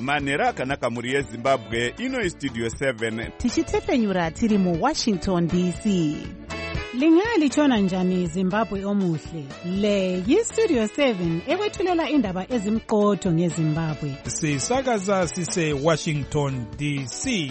manhero akanaka mhuri yezimbabwe. Ino Studio 7 tichitepfenyura tiri muWashington DC. Lingalitshona njani Zimbabwe omuhle? Le yiStudio 7 ekwethulela indaba ezimqotho ngeZimbabwe. Sisakaza sise Washington DC.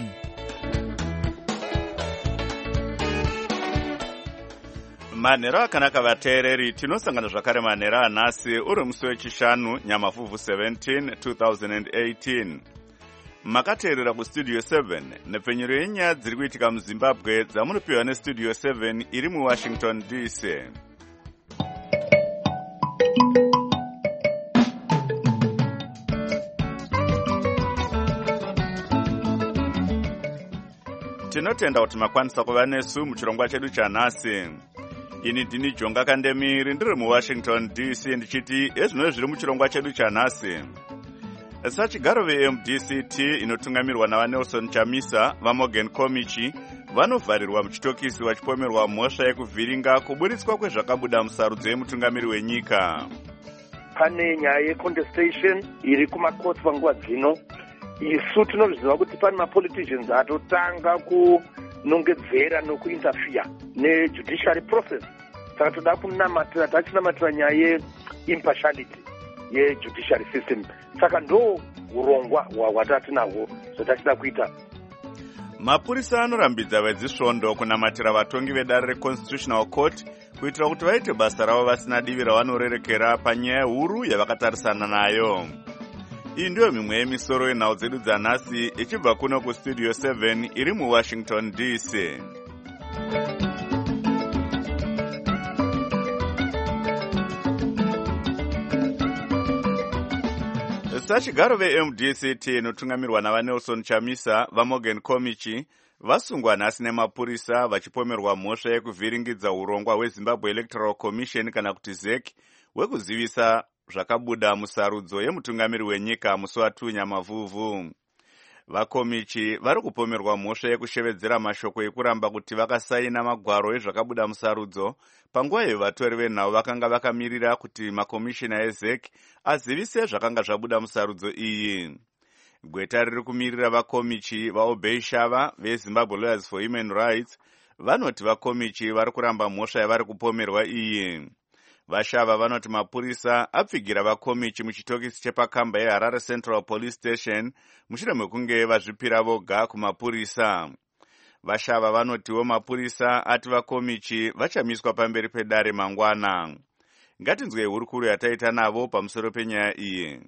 manhero akanaka vateereri, tinosangana zvakare manhero anhasi uri musi wechishanu Nyamavhuvhu 17 2018. Makateerera kuStudio 7 nepfenyuro yenyaya dziri kuitika muZimbabwe dzamunopiwa neStudio 7 iri muWashington DC. Tinotenda kuti makwanisa kuva nesu muchirongwa chedu chanhasi. Ini ndini Jonga Kandemiri ndiri muWashington DC ndichiti ezvino zviri muchirongwa chedu chanhasi. Sachigaro veMDCT inotungamirwa navaNelson Chamisa vaMorgan Komichi vanovharirwa muchitokisi vachipomerwa mhosva yekuvhiringa kuburitswa kwezvakabuda musarudzo yemutungamiri wenyika. Pane nyaya yecontestation iri kumakoti panguva dzino. Isu tinozviziva kuti pane mapoliticians atotanga kunongedzera nokuinterfere nejudiciary process. Saka toda kunamatira, tachinamatira nyaya yeimpartiality yejudiciary system. Saka ndo urongwa hwatatinahwo zvotachida kuita. Mapurisa anorambidza vedzisvondo kunamatira vatongi vedare reConstitutional Court kuitira kuti vaite basa ravo vasina divi ravanorerekera panyaya huru yavakatarisana nayo. Iyi ndiyo mimwe yemisoro yenhau dzedu dzanhasi ichibva kuno kuStudio 7 iri muWashington DC. Sachigaro veMDCT inotungamirwa navaNelson Chamisa vaMorgan Komichi vasungwa nhasi nemapurisa vachipomerwa mhosva yekuvhiringidza urongwa hweZimbabwe Electoral Commission kana kuti ZEC hwekuzivisa zvakabuda musarudzo yemutungamiri wenyika musi wa2 Nyamavhuvhu. VaKomichi vari kupomerwa mhosva yekushevedzera mashoko ekuramba kuti vakasaina magwaro ezvakabuda musarudzo panguva yevatori venhau vakanga vakamirira kuti makomishina eZEC azivise zvakanga zvabuda musarudzo iyi. Gweta riri kumirira vaKomichi vaObey Shava veZimbabwe Lawyers for Human Rights vanoti vaKomichi vari kuramba mhosva yavari kupomerwa iyi. Vashava vanoti mapurisa apfigira vaKomichi muchitokisi chepakamba yeHarare Central Police Station mushure mekunge vazvipira voga kumapurisa. Vashava vanotiwo mapurisa ati vaKomichi vachamiswa pamberi pedare mangwana. Ngatinzwe hurukuru yataita navo pamusoro penyaya iyi.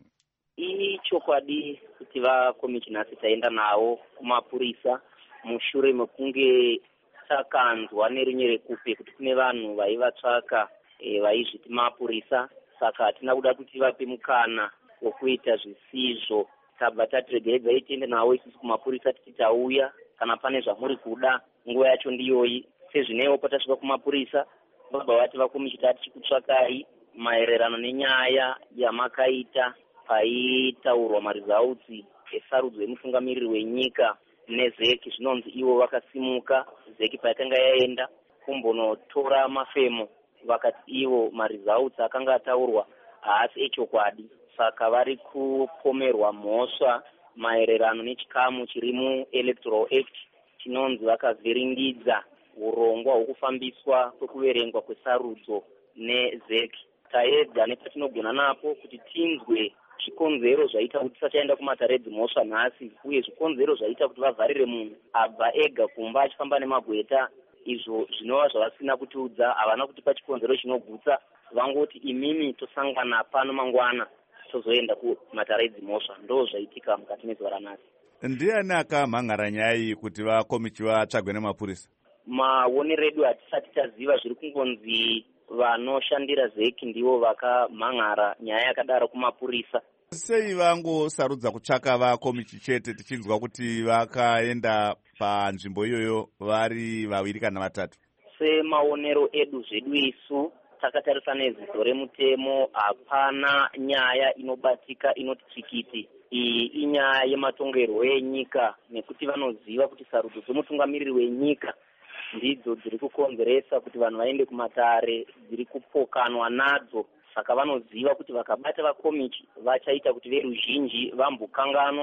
Chokwadi kuti vaKomichi nhasi taenda navo kumapurisa mushure mekunge takanzwa nerinye rekupe kuti kune vanhu vaivatsvaka vaizviti mapurisa. Saka hatina kuda kuti vape mukana wokuita zvisizvo. Tabva tatiregeredzai tiende navo isusu kumapurisa titi tauya kana pane zvamuri kuda nguva yacho ndiyoyi. Sezvinewo patasvika kumapurisa vabva vati vaKomichi tichikutsvakai maererano nenyaya yamakaita paitaurwa maresults esarudzo yemutungamiriri wenyika neZEC. Zvinonzi ivo vakasimuka ZEC paikanga yaenda kumbonotora mafemo vakati ivo maresults akanga ataurwa haasi echokwadi. Saka vari kupomerwa mhosva maererano nechikamu chiri muElectoral Act chinonzi vakavhiringidza urongwa hwekufambiswa kwekuverengwa kwesarudzo neZEC. Taedza nepatinogona napo kuti tinzwe zvikonzero zvaita kuti tisachaenda kumatare dzimhosva nhasi, uye zvikonzero zvaita kuti vavharire munhu abva ega kumba achifamba nemagweta. Izvo zvinova zvavasina kutiudza, havana kutipa chikonzero chinogutsa. Vangoti imimi tosangana pano mangwana tozoenda kumatare dzimhosva. Ndo zvaitika mukati mezuva ranhasi. Ndiani akamhangara nyaya iyi kuti vaKomichi vatsvagwe nemapurisa? Maonero edu hatisati taziva, zviri kungonzi vanoshandira ZEC ndivo vakamhangara nyaya yakadaro kumapurisa. Sei vangosarudza kutsvaka vaKomichi chete tichinzwa kuti vakaenda panzvimbo iyoyo vari vaviri kana vatatu? Semaonero edu zvedu isu takatarisa neziso remutemo, hapana nyaya inobatika inoti tsikiti. Iyi inyaya yematongerwo enyika, nekuti vanoziva kuti sarudzo dzomutungamiriri wenyika ndidzo dziri kukonzeresa kuti vanhu vaende kumatare, dziri kupokanwa nadzo. Saka vanoziva kuti vakabata vaKomichi vachaita kuti veruzhinji vambokanganwa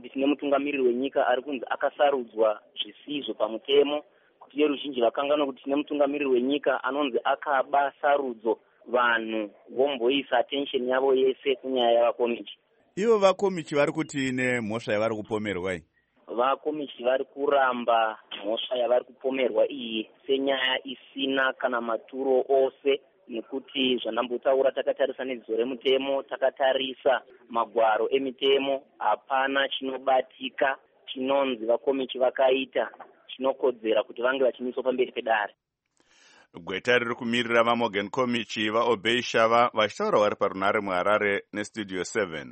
kuti tine mutungamiriri wenyika ari kunzi akasarudzwa zvisizvo pamutemo, kuti veruzhinji vakangana kuti tine mutungamiriri wenyika anonzi akaba sarudzo, vanhu vomboisa attention yavo yese kunyaya yavakomichi. Ivo vakomichi vari kuti nemhosva yavari kupomerwa iyi? Vakomichi vari kuramba mhosva yavari kupomerwa iyi senyaya isina kana maturo ose, nekuti zvandambotaura takatarisa nedzidzo remutemo, takatarisa magwaro emitemo, hapana chinobatika chinonzi vakomichi vakaita chinokodzera kuti vange vachimiswa pamberi pedare. Gweta riri kumirira vaMorgan Komichi vaObey Shava vachitaura vari parunare muHarare neStudio 7.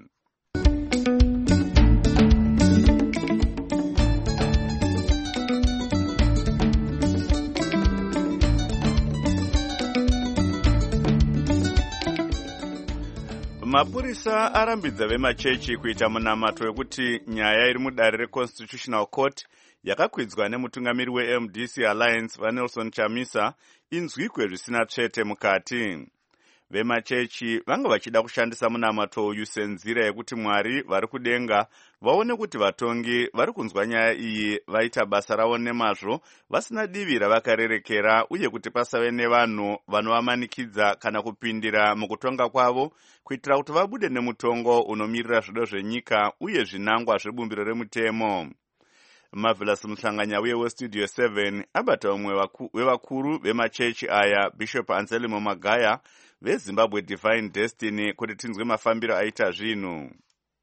Mapurisa arambidza vemachechi kuita munamato wekuti nyaya iri mudare reConstitutional Court yakakwidzwa nemutungamiri weMDC Alliance vaNelson Chamisa inzwikwe zvisina tsvete mukati. Vemachechi vanga vachida kushandisa munamato uyu senzira yekuti Mwari vari kudenga vaone kuti vatongi vari kunzwa nyaya iyi vaita basa ravo nemazvo vasina divi ravakarerekera, uye kuti pasave nevanhu vanovamanikidza kana kupindira mukutonga kwavo kuitira kuti vabude nemutongo unomirira zvido zvenyika uye zvinangwa zvebumbiro remutemo. Marvelous Muhlanganya uye weStudio 7 abata umwe wevakuru vemachechi aya, Bishop Anselmo Magaya veZimbabwe Divine Destiny, kuti tinzwe mafambiro aita zvinhu.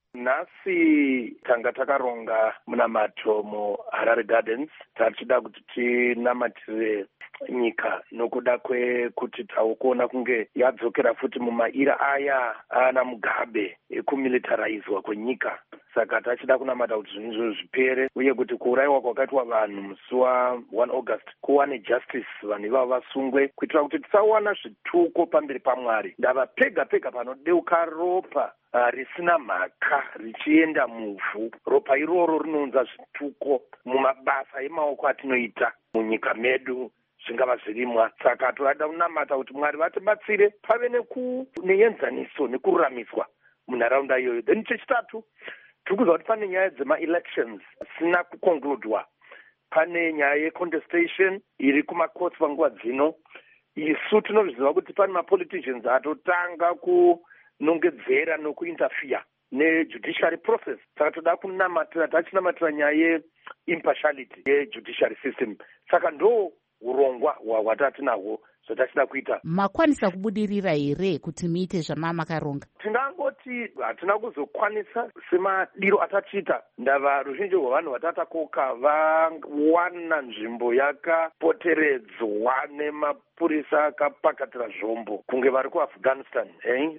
Nhasi tanga takaronga munamato muHarare Gardens, tachida kuti tinamatire nyika nokuda kwekuti takuona kunge yadzokera futi mumaira aya ana Mugabe ekumilitarizwa kwenyika. Saka tachida kunamata kuti zvinhu zvipere, uye kuti kuurayiwa kwakaitwa vanhu musi wa1 August kuwane justice, vanhu ivavo vasungwe, kuitira kuti tisawana zvituko pamberi paMwari. Ndava pega pega panodeuka ropa risina mhaka richienda muvhu. Ropa iroro rinounza zvituko mumabasa emaoko atinoita munyika medu, zvingava zvirimwa. Saka toda kunamata kuti Mwari vatibatsire pave neenzaniso nekururamiswa munharaunda iyoyo. Then chechitatu, tiri kuziva kuti pane nyaya dzema-elections asina kukonkludwa. Pane nyaya yecontestation iri kumacourts panguva dzino. Isu tinozviziva kuti pane mapoliticians atotanga kunongedzera nokuinterfere nejudiciary process. Saka toda kunamatira, tachinamatira nyaya yeimpartiality yejudiciary system. Saka ndo urongwa hwatatinahwo zvatachida kuita. Makwanisa kubudirira here kuti muite zvamakaronga? Tingangoti hatina kuzokwanisa semadiro atachita. Ndava ruzhinji rwavanhu vatatakoka vawana nzvimbo yakapoteredzwa nemapurisa akapakatira zvombo kunge vari kuAfghanistan.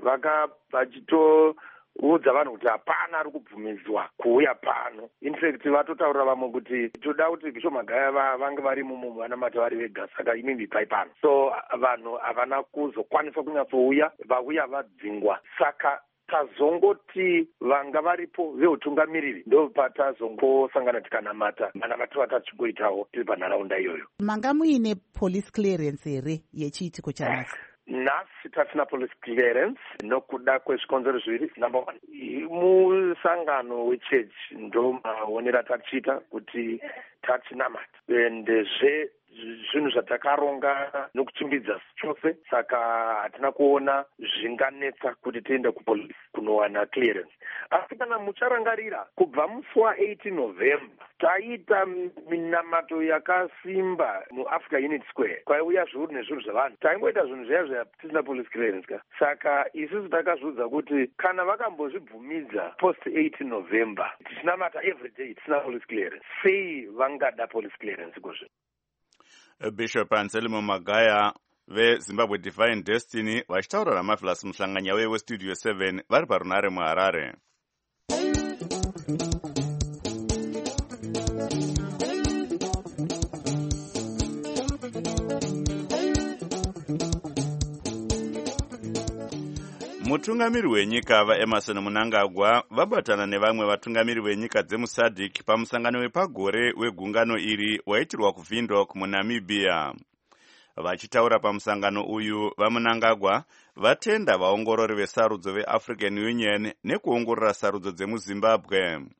Vachitoudza vanhu kuti hapana ari kubvumidzwa kuuya pano. In fact vatotaurira vamwe kuti toda kuti Bishop Magaya vange vari vanamata vari vega, saka inini pai pano. So vanhu havana kuzokwanisa kunyatsouya, vauya vadzingwa. Saka tazongoti vanga varipo veutungamiriri ndo patazongosangana tikanamata manamato atachigoitawo tiri panharaunda iyoyo. Manga muine police clearance here yechiitiko chanhasi? Nhasi tatina police clearance nokuda kwezvikonzero zviviri. Number one, musangano wechechi ndo maonera tachita kuti tachinamata endezve zvinhu zvatakaronga nokuchimbidza chose. Saka hatina kuona zvinganetsa kuti tiende kupolisi kunowana clearance. Asi kana mucharangarira, kubva musi wa18 November taita minamato yakasimba muAfrica Unity Square, kwaiuya zviuru nezviuru zvavanhu. Taingoita zvinhu zviya tisina police clearance ka. Saka isusu takazviudza kuti kana vakambozvibvumidza post 18 November tichinamata everyday tisina police clearance, sei vangada police clearance kozvo? Bishop Anselmo Magaya veZimbabwe Divine Destiny vachitaura naMarvelous Muhlanganya weStudio 7 vari parunare muHarare. Mutungamiri wenyika vaEmerson Mnangagwa vabatana nevamwe vatungamiri venyika dzemuSADC pamusangano wepagore wegungano iri waitirwa kuVindhoek muNamibia. Vachitaura pamusangano uyu, vaMnangagwa vatenda vaongorori vesarudzo veAfrican Union nekuongorora sarudzo dzemuZimbabwe.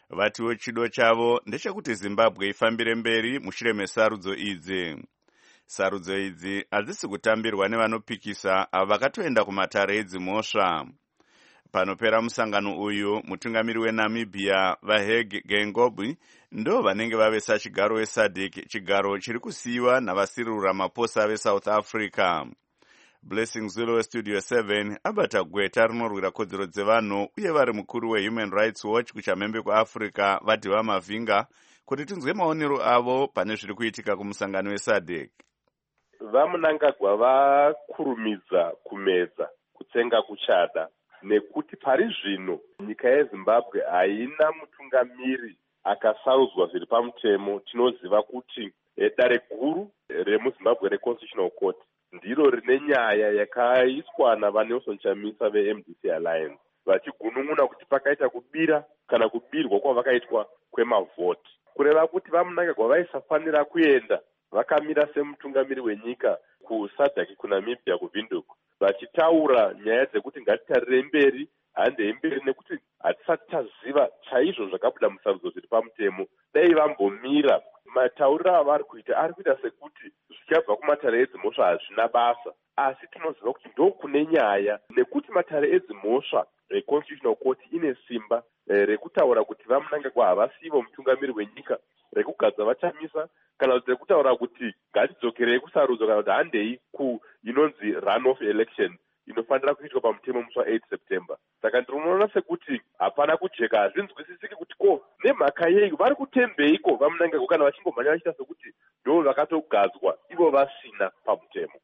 vatiwo chido chavo ndechekuti Zimbabwe ifambire mberi mushure mesarudzo idzi. Sarudzo idzi hadzisi kutambirwa nevanopikisa avo vakatoenda kumatare edzimhosva. Panopera musangano uyu, mutungamiri weNamibia vaHage Geingob ndo vanenge vavesa chigaro weSADC, chigaro chiri kusiyiwa navaCyril Ramaphosa veSouth Africa. Blessing Zulu weStudio 7 abata gweta rinorwira kodzero dzevanhu uye vari mukuru weHuman Rights Watch kuchamhembe kuAfrica vati vamavhinga kuti tinzwe maonero avo pane zviri kuitika kumusangano weSADC. VaMnangagwa vakurumidza kumedza kutsenga kuchada nekuti pari zvino nyika yeZimbabwe haina mutungamiri akasarudzwa zviri pamutemo. Tinoziva kuti dare guru remuZimbabwe reConstitutional Court ndiro rine nyaya yakaiswa navaNelson Chamisa veMDC Alliance vachigunun'una kuti pakaita kubira kana kubirwa kwavakaitwa kwemavhoti, kureva kuti vaMnangagwa vaisafanira kuenda vakamira semutungamiri wenyika kuSADC kuNamibia kuVinduk vachitaura nyaya dzekuti ngatitarire mberi handei mberi nekuti hatisati taziva chaizvo zvakabuda musarudzo zviri pamutemo. Dai vambomira matauriro avari kuita ari kuita sekuti zvichabva kumatare edzimhosva hazvina basa, asi tinoziva kuti ndokune nyaya nekuti matare edzimhosva reConstitutional Court ine simba rekutaura kuti vaMnangagwa havasivo mutungamiri wenyika, rekugadza vaChamisa kana kuti rekutaura kuti ngatidzokerei kusarudzo kana kuti handei inonzi runoff election inofanira kuitwa pamutemo musi wa8 September. Saka ndinoona sekuti hapana kujeka, hazvinzwisisiki kuti ko nemhaka yei vari kutembeiko vaMnangagwa kana vachingomhanya vachiita sekuti ndo vakatogadzwa ivo vasina pamutemo.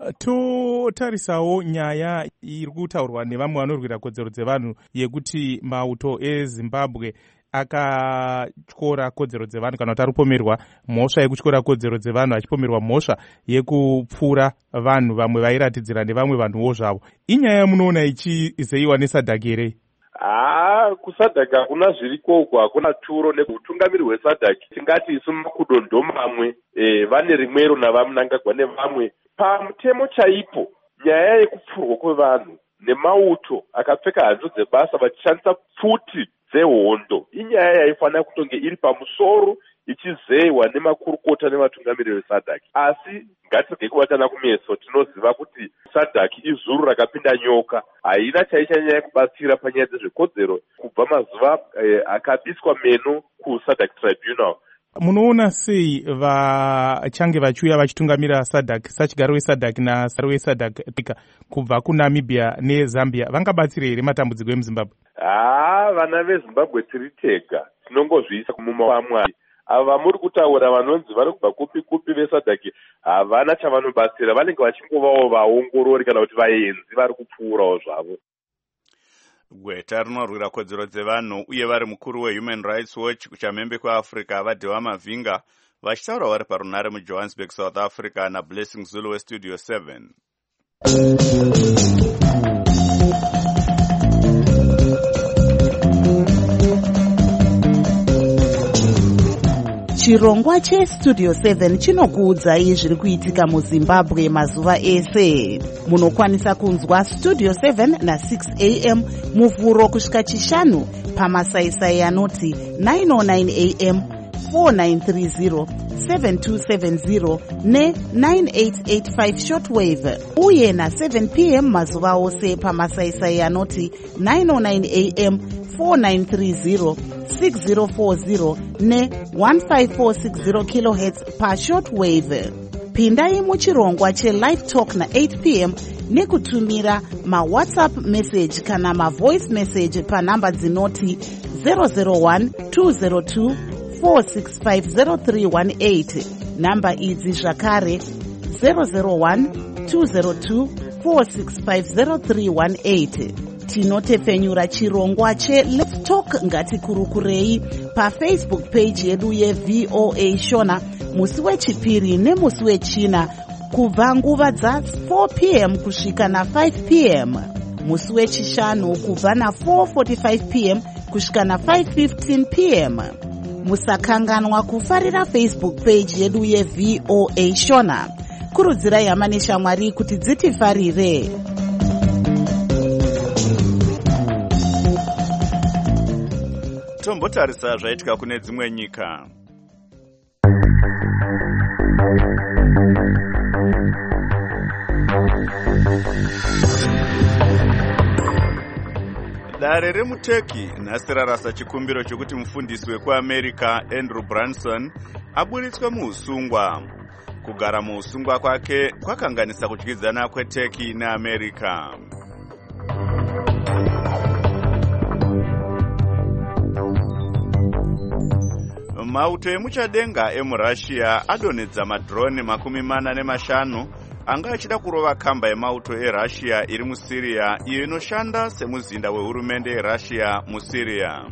Totarisawo nyaya iri kutaurwa nevamwe vanorwira kodzero dzevanhu yekuti mauto eZimbabwe akatyora kodzero dzevanhu kana kuti aripomerwa mhosva yekutyora kodzero dzevanhu achipomerwa mhosva yekupfura vanhu vamwe vairatidzira nevamwe vanhuwo zvavo. Inyaya yamunoona ichizeyiwa neSADC here? kuSADC hakuna zviriko uko, hakuna turo nekutungamiri hweSADC tingati isu makudo ndo mamwe vane rimwero navaMnangagwa nevamwe pamutemo chaipo. Nyaya yekupfurwa kwevanhu nemauto akapfeka hanzu dzebasa vachishandisa pfuti dzehondo inyaya yaifanira kutonge iri pamusoro ichizeyiwa nemakurukota nevatungamiri veSADC. Asi ngatirege kubatana kumeso, tinoziva kuti SADC izuru rakapinda nyoka, haina chaichanyanya kubatsira panyaya dzezvekodzero kubva mazuva akabiswa meno kuSADC Tribunal. Munoona sei vachange vachiuya vachitungamira SADC sachigaro weSADC nasaro weSADC kubva kuNamibia neZambia vangabatsira here matambudziko emuZimbabwe? Vana veZimbabwe tiri tega, tinongozviisa mumawamwari. Ava muri kutaura vanonzi vari kubva kupi kupi veSADC havana chavanobatsira, vanenge vachingovawo vaongorori kana kuti vaenzi vari kupfuurawo zvavo. Gweta rinorwira kodzero dzevanhu uye vari mukuru weHuman Rights Watch kuchamhembe kuAfrica vadhiwa mavhinga vachitaura vari parunare muJohannesburg, South Africa naBlessing Zulu weStudio 7. Chirongwa cheStudio 7 chinokuudzai zviri kuitika muZimbabwe mazuva ese. Munokwanisa kunzwa Studio 7 na6 am muvhuro kusvika chishanu pamasaisai anoti 909 am, 4930, 7270 ne9885 shortwave uye na7 pm mazuva ose pamasaisai anoti 909 am, 4930, 6040 ne1546 kHz pashortwave. Pindai muchirongwa chelive talk na8 pm nekutumira mawhatsapp message kana mavoice message panhamba dzinoti 001 202 4650318. Namba idzi zvakare 001 202 4650318. Tinotepfenyura chirongwa cheLet's Talk ngatikurukurei paFacebook page yedu yeVOA Shona musi wechipiri nemusi wechina kubva nguva dza4 pm kusvika na5 pm, musi wechishanu kubva na4:45 pm kusvika na5:15 pm. Musakanganwa kufarira Facebook page yedu yeVOA Shona. Kurudzirai hama neshamwari kuti dzitifarire. tombotarisa zvaitika kune dzimwe nyika. Dare remuTurkey nhasi rarasa chikumbiro chokuti mufundisi wekuAmerica Andrew Branson aburitswe muusungwa. Kugara muusungwa kwake kwakanganisa kudyidzana kweTurkey neAmerica. Mauto emuchadenga emuRussia adonhedza madrone 45 anga achida kurova kamba yemauto eRussia iri muSyria iyo inoshanda semuzinda wehurumende yeRussia muSyria.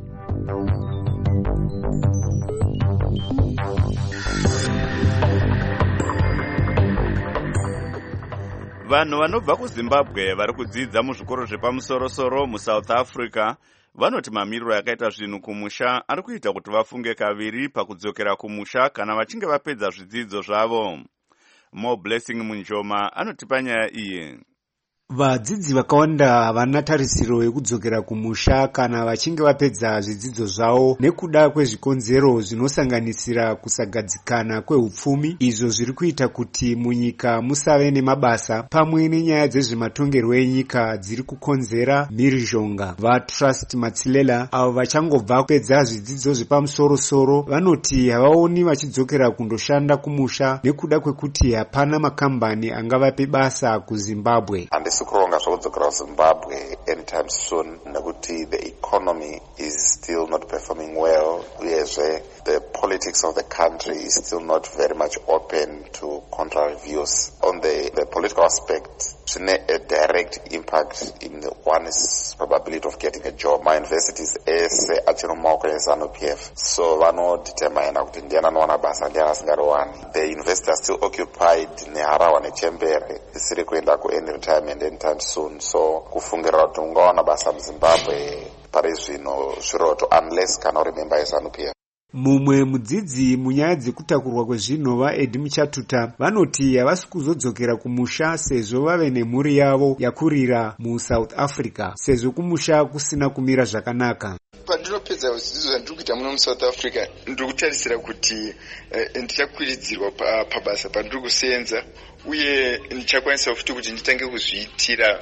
Vanhu vanobva kuZimbabwe vari kudzidza muzvikoro zvepamusoro-soro muSouth Africa vanoti mamiriro yakaita zvinhu kumusha ari kuita kuti vafunge kaviri pakudzokera kumusha kana vachinge vapedza zvidzidzo zvavo. Mo Blessing Munjoma anotipa nyaya iyi. Vadzidzi vakawanda havana tarisiro yekudzokera kumusha kana vachinge vapedza zvidzidzo zvavo nekuda kwezvikonzero zvinosanganisira kusagadzikana kwehupfumi, izvo zviri kuita kuti munyika musave nemabasa pamwe nenyaya dzezvematongerwo enyika dziri kukonzera mhirizhonga. VaTrust Matsilela avo vachangobva kupedza zvidzidzo zvepamusoro-soro vanoti havaoni vachidzokera kundoshanda kumusha nekuda kwekuti hapana makambani angavape basa kuZimbabwe. Kuronga zvokudzokera kuZimbabwe anytime soon nekuti the economy is still not performing well, uyezve the politics of the country is still not very much open to contrary views. On the political aspect, zvine a direct impact in one's probability of getting a job. My universities ese achiri mumaoko eZANU-PF, so vanodetermina kuti ndiani anowana basa ndiani asingariwani. The university are still occupied neHarahwa neChembere isiri kuenda kuany retirement anytime soon, so kufungira kuti ungawana basa muZimbabwe pari zvino zviroto unless kana uri member yeZANU-PF. Mumwe mudzidzi munyaya dzekutakurwa kwezvinhu vaEdhi Muchatuta vanoti havasi kuzodzokera kumusha sezvo vave nemhuri yavo yakurira muSouth Africa, sezvo kumusha kusina kumira zvakanaka. Pandinopedza zvidzidzo zvandiri kuita muno muSouth Africa ndiri kutarisira kuti ndichakwiridzirwa pabasa pandiri kusenza, uye ndichakwanisa futi kuti nditange kuzviitira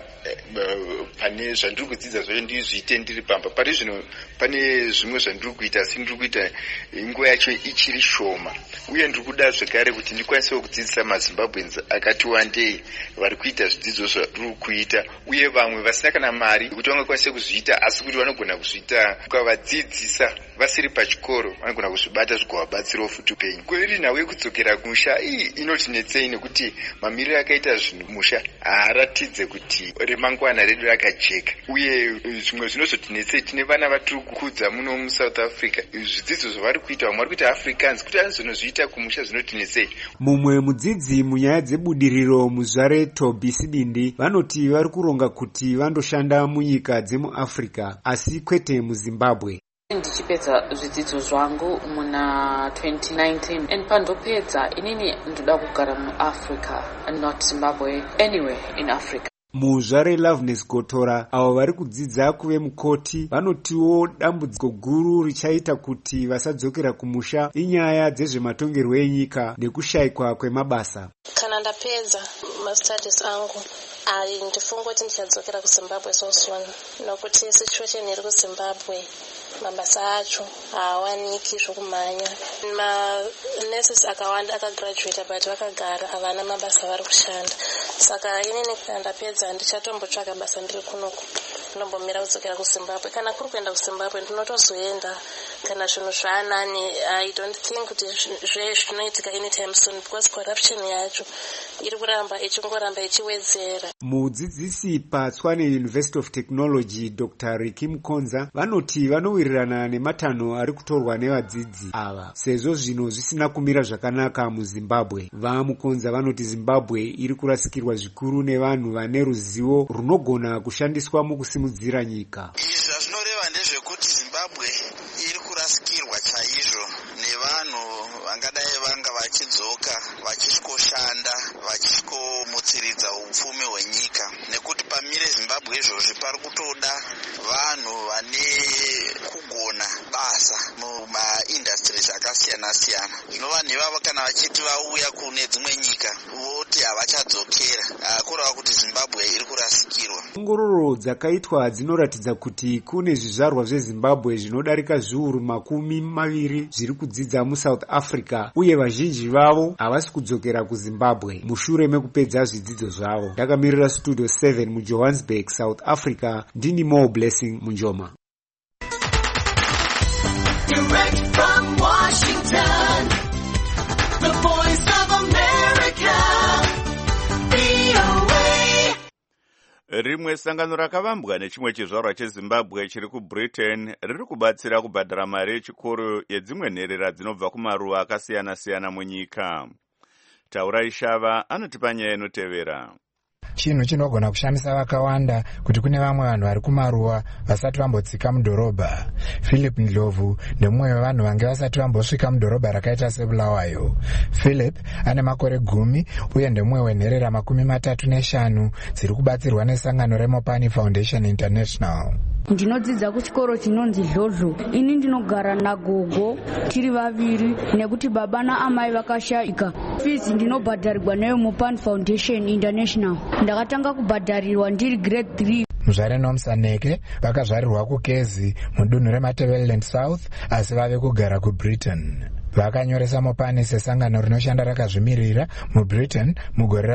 pane zvandiri kudzidza zvacho ndizviite ndiri pamba. Pari zvino pane zvimwe zvandiri kuita asi ndiri kuita nguva yacho ichiri shoma, uye ndiri kuda zvekare kuti ndikwanise kudzidzisa maZimbabweans akati wandei vari kuita zvidzidzo zvandiri kuita, uye vamwe vasina kana mari kuti vangakwanise kuzviita asi kuti vanogona kuzviita ukavadzidzisa vasiri pachikoro vanogona kuzvibata zvigovabatsirawo futi upenyu. Kweri nhau yekudzokera kumusha iyi inotinetsei nekuti mamiriro akaita zvinhu musha haaratidze kuti remangwana redu rakajeka, uye zvimwe zvinozotinetsei tine vana vatiri kukudza muno muSouth Africa, zvidzidzo zvavari kuita vamwe vari kuita Africans kuti anozvinozviita kumusha zvinotinetsei. Mumwe mudzidzi munyaya dzebudiriro muzvare Tobi Sidindi vanoti vari kuronga kuti vandoshanda munyika dzemuAfrica asi kwete muZimbabwe. Ndichipedza zvidzidzo zvangu muna 2019 and pandopedza inini ndoda kugara muAfrica and not Zimbabwe, anywhere in Africa. Muzvare Loveness Gotora avo vari kudzidza kuve mukoti vanotiwo dambudziko guru richaita kuti vasadzokera kumusha inyaya dzezvematongerwo enyika nekushayikwa kwemabasa. Kana ndapedza mastudies angu ndifunga kuti ndichadzokera kuZimbabwe so soon, nokuti situation iri kuZimbabwe mabasa acho haawaniki zvokumhanya. Manurses akawanda akagraduata but vakagara havana mabasa vari kushanda, saka inini kana ndapedza ndichatombotsvaka basa ndiri kunoku, ndinombomira kudzokera kuZimbabwe. Kana kuri kuenda kuZimbabwe ndinotozoenda kana zvinhu zvaanani. I don't think kuti zvinoitika anytime soon because corruption yacho iri kuramba ichingoramba ichiwedzera. Mudzidzisi paTshwane University of Technology Dr. Ricky Mukonza vanoti vanowirirana nematanho ari kutorwa nevadzidzi ava sezvo zvino zvisina kumira zvakanaka muZimbabwe. VaMukonza vanoti Zimbabwe iri kurasikirwa zvikuru nevanhu vane ruzivo runogona kushandiswa mukusimudzira nyika. Izvi zvinoreva ndezvekuti Zimbabwe iri kurasikirwa chaizvo nevanhu vangadai vanga vachidzoka vachisvikoshanda vachisvikomutsiridza upfumi hwenyika, nekuti pamire Zimbabwe izvozvi pari kutoda vanhu vane kugona siyana. Zvino vanhu ivavo kana vachiti vauya kune dzimwe nyika voti havachadzokera, kureva kuti Zimbabwe iri kurasikirwa. Ongororo dzakaitwa dzinoratidza kuti kune zvizvarwa zveZimbabwe zvinodarika zviuru 20 zviri kudzidza muSouth Africa, uye vazhinji vavo havasi kudzokera kuZimbabwe mushure mekupedza zvidzidzo zvavo. Ndakamirira Studio 7 muJohannesburg, South Africa, ndini Mo Blessing Munjoma. Direct from Washington, the voice of America, VOA. Rimwe sangano rakavambwa nechimwe chizvarwa cheZimbabwe chiri kuBritain riri kubatsira kubhadhara mari yechikoro yedzimwe nherera dzinobva kumaruwa akasiyana-siyana munyika. Taurai Shava anotipa nyaya inotevera. Chinhu chinogona kushamisa vakawanda kuti kune vamwe vanhu vari kumaruwa vasati vambotsika mudhorobha. Philip Ndlovu ndemumwe wevanhu vange vasati vambosvika mudhorobha rakaita seBulawayo. Philip ane makore 10 uye ndemumwe wenherera 35 dziri kubatsirwa nesangano reMopani Foundation International. Ndinodzidza kuchikoro chinonzi Dlodlo. Ini ndinogara nagogo tiri vaviri nekuti baba naamai vakashayika. Fees ndinobhadharirwa neMopani Foundation International. Ndakatanga kubhadharirwa ndiri grade 3. Muzvare Nomsaneke vakazvarirwa kuKezi mudunhu reMatabeleland South asi vave kugara kuBritain. Vakanyoresa Mopani sesangano rinoshanda rakazvimirira muBritain mugore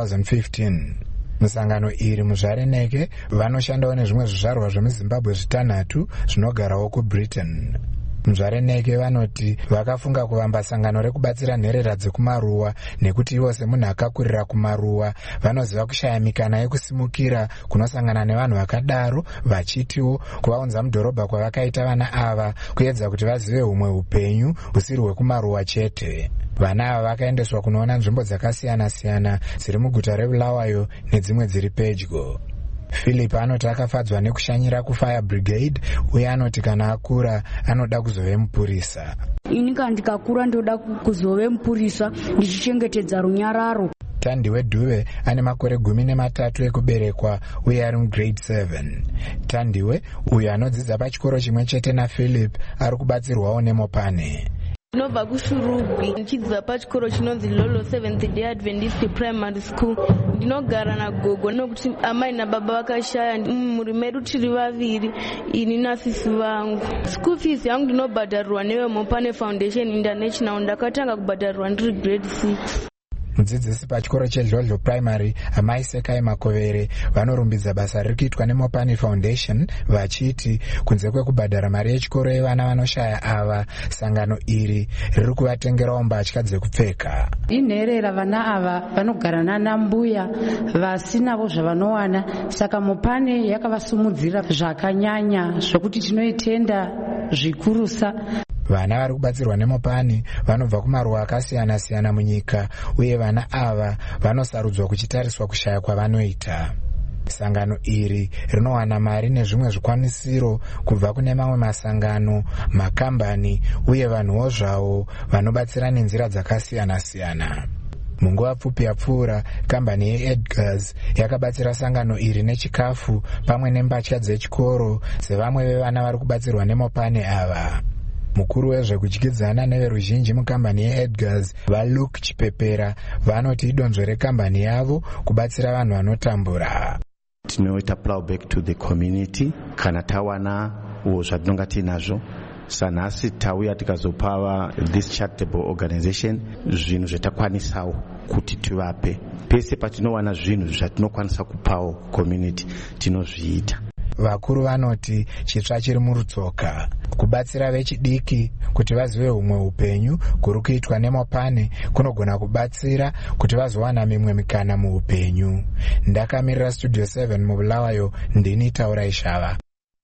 ra2015. Musangano iri muzvareneke vanoshandawo nezvimwe zvizvarwa zvemuZimbabwe 6 zvinogarawo kuBritain. Muzvareneke vanoti vakafunga kuvamba sangano rekubatsira nherera dzekumaruwa nekuti ivo semunhu akakurira kumaruwa vanoziva kushaya mikana yekusimukira kunosangana nevanhu vakadaro, vachitiwo kuvaunza mudhorobha kwavakaita vana ava kuedza kuti vazive humwe upenyu husiri hwekumaruwa chete. Vana ava vakaendeswa kunoona nzvimbo dzakasiyana-siyana dziri muguta reBulawayo nedzimwe dziri pedyo. Philip anoti akafadzwa nekushanyira kuFire Brigade uye anoti kana akura anoda kuzove mupurisa. Ini kana ndikakura ndoda kuzove mupurisa ndichichengetedza runyararo. Tandiwe Duve ane makore 13 ekuberekwa uye ari mugrade 7. Tandiwe uyo anodzidza pachikoro chimwe chete naPhilip ari kubatsirwawo neMopani. Ndinobva kuShurugwi ndichidzidza pachikoro chinonzi Lolo Seventh Day Adventist Primary School. Ndinogara nagogo nokuti amai nababa vakashaya, mhuri medu tiri vaviri, ini nasisi vangu. School fees yangu ndinobhadharirwa neMopani Foundation International. Ndakatanga kubhadharirwa ndiri grade 6. Mudzidzisi pachikoro cheDlodlo Primary Amai Sekai Makovere vanorumbidza basa riri kuitwa neMopani Foundation vachiti kunze kwekubhadhara mari yechikoro yevana vanoshaya ava, sangano iri riri kuvatengerawo mbatya dzekupfeka. Inherera vana ava vanogara nana mbuya vasinavo zvavanowana, saka Mopani yakavasumudzira zvakanyanya zvokuti tinoitenda zvikurusa. Vana vari kubatsirwa neMopani vanobva kumaruwa akasiyana-siyana munyika uye vana ava vanosarudzwa kuchitariswa kushaya kwavanoita. Sangano iri rinowana mari nezvimwe zvikwanisiro kubva kune mamwe masangano, makambani uye vanhuwo zvavo vanobatsira nenzira dzakasiyana-siyana. Munguva pfupi yapfuura, kambani yeEdgars yakabatsira sangano iri nechikafu pamwe nembatya dzechikoro dzevamwe vevana vari kubatsirwa neMopani ava. Mukuru wezvekudyidzana neveruzhinji mukambani yeEdgars, vaLuke Chipepera, vanoti idonzvo rekambani yavo kubatsira vanhu vanotambura. Tinoita plowback to the community kana tawana zvatinonga tinazvo. Sanhasi tauya tikazopava this charitable organization zvinhu zvetakwanisawo kuti tivape. Pese patinowana zvinhu zvatinokwanisa kupawo community tinozviita. Vakuru vanoti chitsva chiri murutsoka. Kubatsira vechidiki kuti vazive humwe upenyu kuri kuitwa neMopani kunogona kubatsira kuti vazowana mimwe mikana muupenyu. Ndakamirira Studio 7 muBulawayo, ndini Taurai Shava.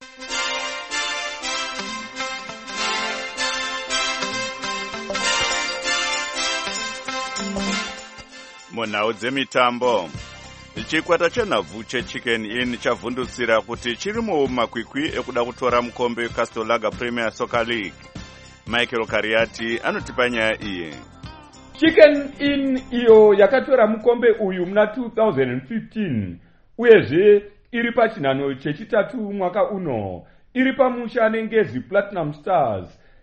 Munhau dzemitambo. Chikwata chenhabvu cheChicken Inn chavhundutsira kuti chiri mumakwikwi ekuda kutora mukombe weCastle Lager Premier Soccer League. Michael Kariati anotipa nyaya iyi. Chicken Inn iyo yakatora mukombe uyu muna 2015 uyezve iri pachinhano chechitatu mwaka uno, iri pamusha neNgezi Platinum Stars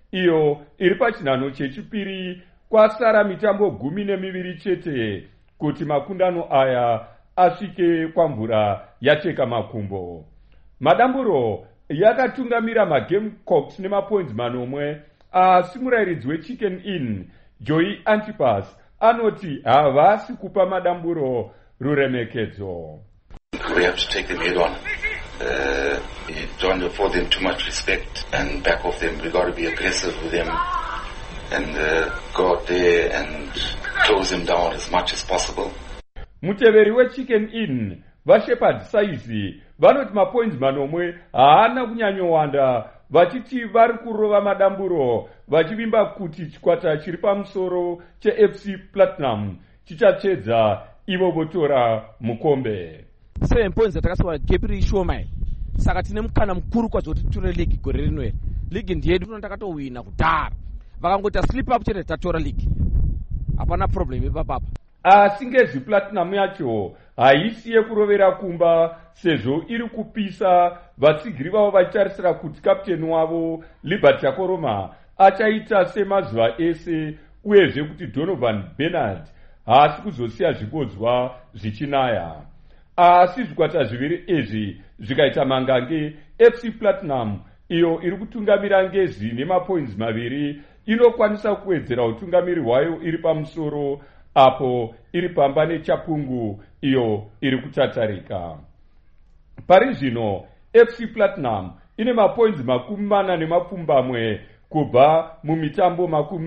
iyo iri pachinhano chechipiri kwasara mitambo 12 chete kuti makundano aya asvike kwamvura yacheka makumbo. Madamburo yakatungamira maGamecocks nemapoints 9, asi murayiridzi weChicken Inn Joey Antipas anoti havasi kupa Madamburo ruremekedzo. We have to take them head on. You don't afford them too much respect and back off them. We've got to be aggressive with them and go out there and close them down as much as possible. Muteveri weChicken Inn vaShepherd Saizi vanoti mapoints 9 haana kunyanyowanda, vachiti vari kurova Madamburo vachivimba kuti chikwata chiri pamusoro cheFC Platinum chichatsvedza ivo votora mukombe. 7 points atakasiwa gap riri shoma, saka tine mukana mukuru kwazvo kuti titore league gore rino. League ndiyedu takatowina kudhara, vakangota slip up chete tatora league, hapana problem ipapapa. Asi ngezi Platinum yacho haisi yekurovera kumba, sezvo iri kupisa. Vatsigiri vavo vachitarisira kuti kapteni wavo Liberty Yakoroma achaita semazuva ese, uyezve kuti Donovan Bernard haasi kuzosiya zvibodzwa zvichinaya. Asi zvikwata zviviri izvi zvikaita mangange, FC Platinum iyo iri kutungamira ngezi nemapoints 2 inokwanisa kuwedzera utungamiri hwayo iri pamusoro, apo iri pamba neChapungu iyo iri kutatarika. Pari zvino FC Platinum ine mapoints 40 kubva mumitambo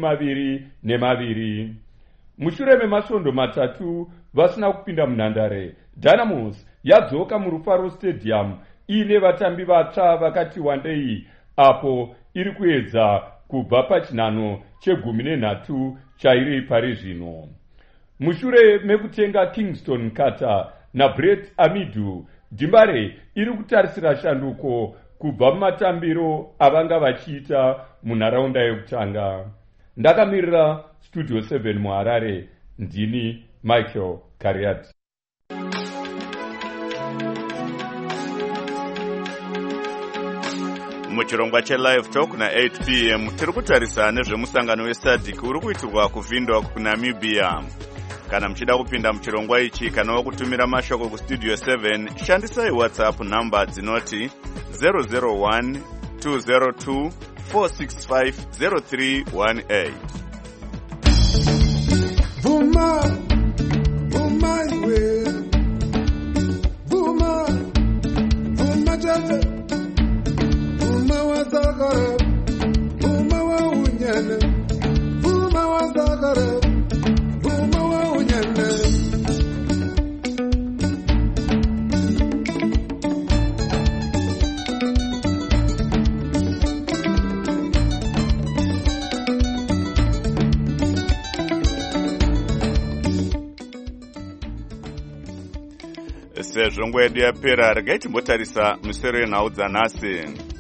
22. Mushure memasvondo 3 vasina kupinda munhandare, Dynamos yadzoka muRufaro Stadium ine vatambi vatsva vakati wandei, apo iri kuedza kubva pachinhano che13 chairi pari zvino. Mushure mekutenga Kingston Carter naBrett Amidu, Dimbare iri kutarisira shanduko kubva mumatambiro avanga vachiita munharaunda yekutanga. Ndakamirira Studio 7 muHarare, ndini Michael Kariati. Muchirongwa cheLive Talk na 8 p.m. tiri kutarisa nezvemusangano weSADC uri kuitirwa kuvhindwa kuNamibia. Kana muchida kupinda muchirongwa ichi kana kutumira mashoko kuStudio 7, shandisai WhatsApp namba dzinoti 001 202 465 0318. Vuma iwe, Vuma jaze, Vuma wazagara, Vuma wa unyana, Vuma wazagara, Vuma wa unyana. Sezvo nguva yedu yapera, regai timbotarisa misoro yenhau dzanhasi.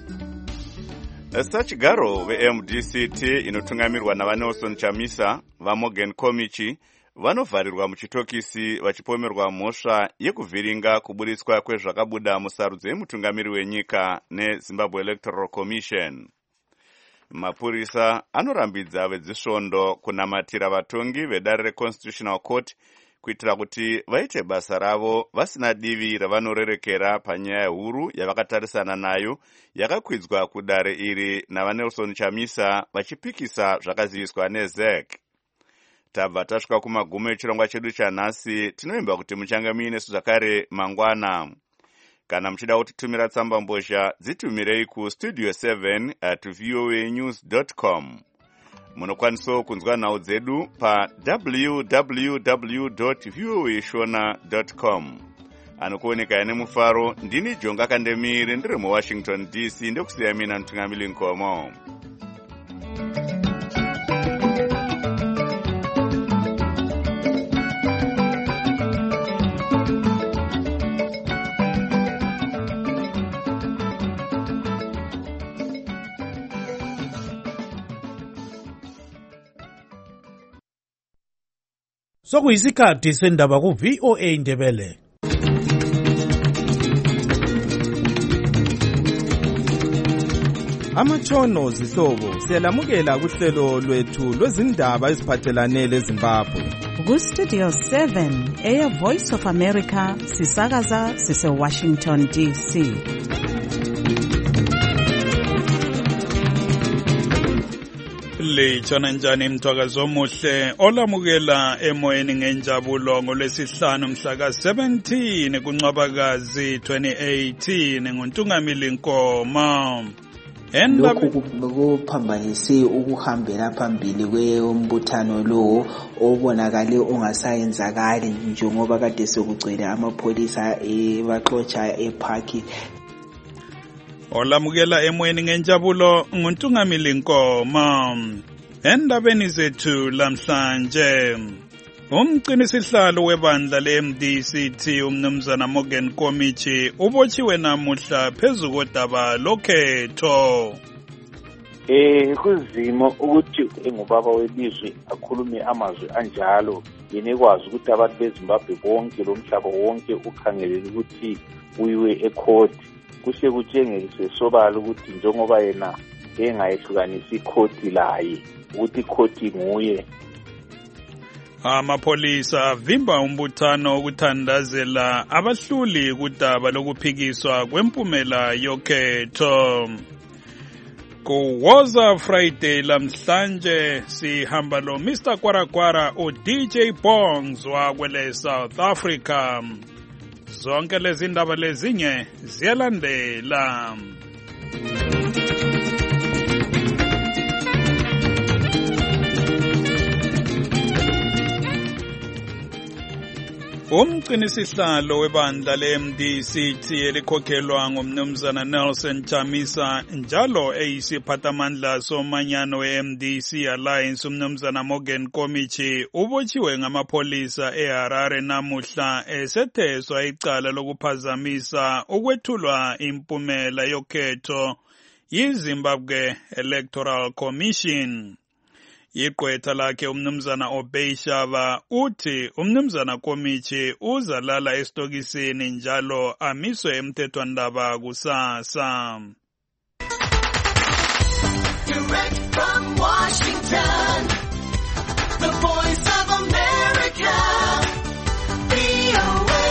Sachigaro veMDCT inotungamirwa navaNelson Chamisa, vaMorgan Komichi vanovharirwa muchitokisi vachipomerwa mhosva yekuvhiringa kuburitswa kwezvakabuda musarudzo yemutungamiri wenyika neZimbabwe Electoral Commission. Mapurisa anorambidza vedzisvondo kunamatira vatongi vedare reConstitutional Court kuitira kuti vaite basa ravo vasina divi ravanorerekera panyaya huru yavakatarisana nayo yakakwidzwa kudare iri navaNelson Chamisa vachipikisa zvakaziviswa neZEC. Tabva tasvika kumagumo echirongwa chedu chanhasi. Tinoimba kuti muchange muinesu zvakare mangwana. Kana muchida kutitumira tsamba mbozha, dzitumirei kustudio 7@voanews.com. Munokwanisawo kunzwa nhau dzedu pa www.voashona.com. Anokuoneka ine mufaro, ndini Jonga Kandemire, ndiri muWashington DC, ndekusiya mina Ntungamili Nkomo. Sokuyisikhathi sendaba ku-VOA Indebele. Amatshono zihlobo siyalamukela kuhlelo lwethu lwezindaba eziphathelane leZimbabwe. Ku-Studio 7 Air Voice of America sisakaza sise-Washington DC. Litshona njani mthwakazo omuhle olamukela emoyeni ngenjabulo ngolwesihlanu mhla ka-17 kuNcwabakazi 2018 nguNtungamili Nkoma. Lokhu kuphambanise ukuhambela phambili kwembuthano lo obonakale ongasayenzakali njengoba kade sekugcwele amapholisa baxotsha ephaki. Olamukela emoyeni ngenjabulo nguNtungamili Nkoma. Endabeni zethu lamhlanje umgcinisihlalo webandla le-MDCT umnumzana Morgan Komichi ubotshiwe namuhla phezu kodaba lokhetho. Kuzimo ukuthi engubaba welizwe akhulume amazwi anjalo yena ekwazi ukuthi abantu beZimbabwe bonke lomhlaba wonke ukhangelele ukuthi uyiwe ecourt. Kuhle kutshengise sobala ukuthi njengoba yena engayehlukanisi ikhoti laye ukuthi ikhoti nguye. Amapholisa avimba umbuthano ukuthandazela abahluli kudaba lokuphikiswa kwempumela yokhetho. Kuwoza Friday lamhlanje sihamba lo Mr Kwarakwara uDJ Bongs wakwele South Africa. Zonke lezi ndaba lezinye ziyalandela. Umgcinisihlalo webandla le-MDCT elikhokhelwa ngumnumzana Nelson Chamisa njalo eyisiphathamandla somanyano we-MDC Alliance umnumzana Morgan Komichi ubotshiwe ngamapholisa eHarare namuhla esetheswa icala lokuphazamisa ukwethulwa impumela yokhetho yiZimbabwe Electoral Commission. Igqwetha lakhe umnumzana Obey Shaba uthi umnumzana Komichi uzalala esitokisini njalo amiswe emthethwandaba kusasa. Direct from Washington, the Voice of America, VOA.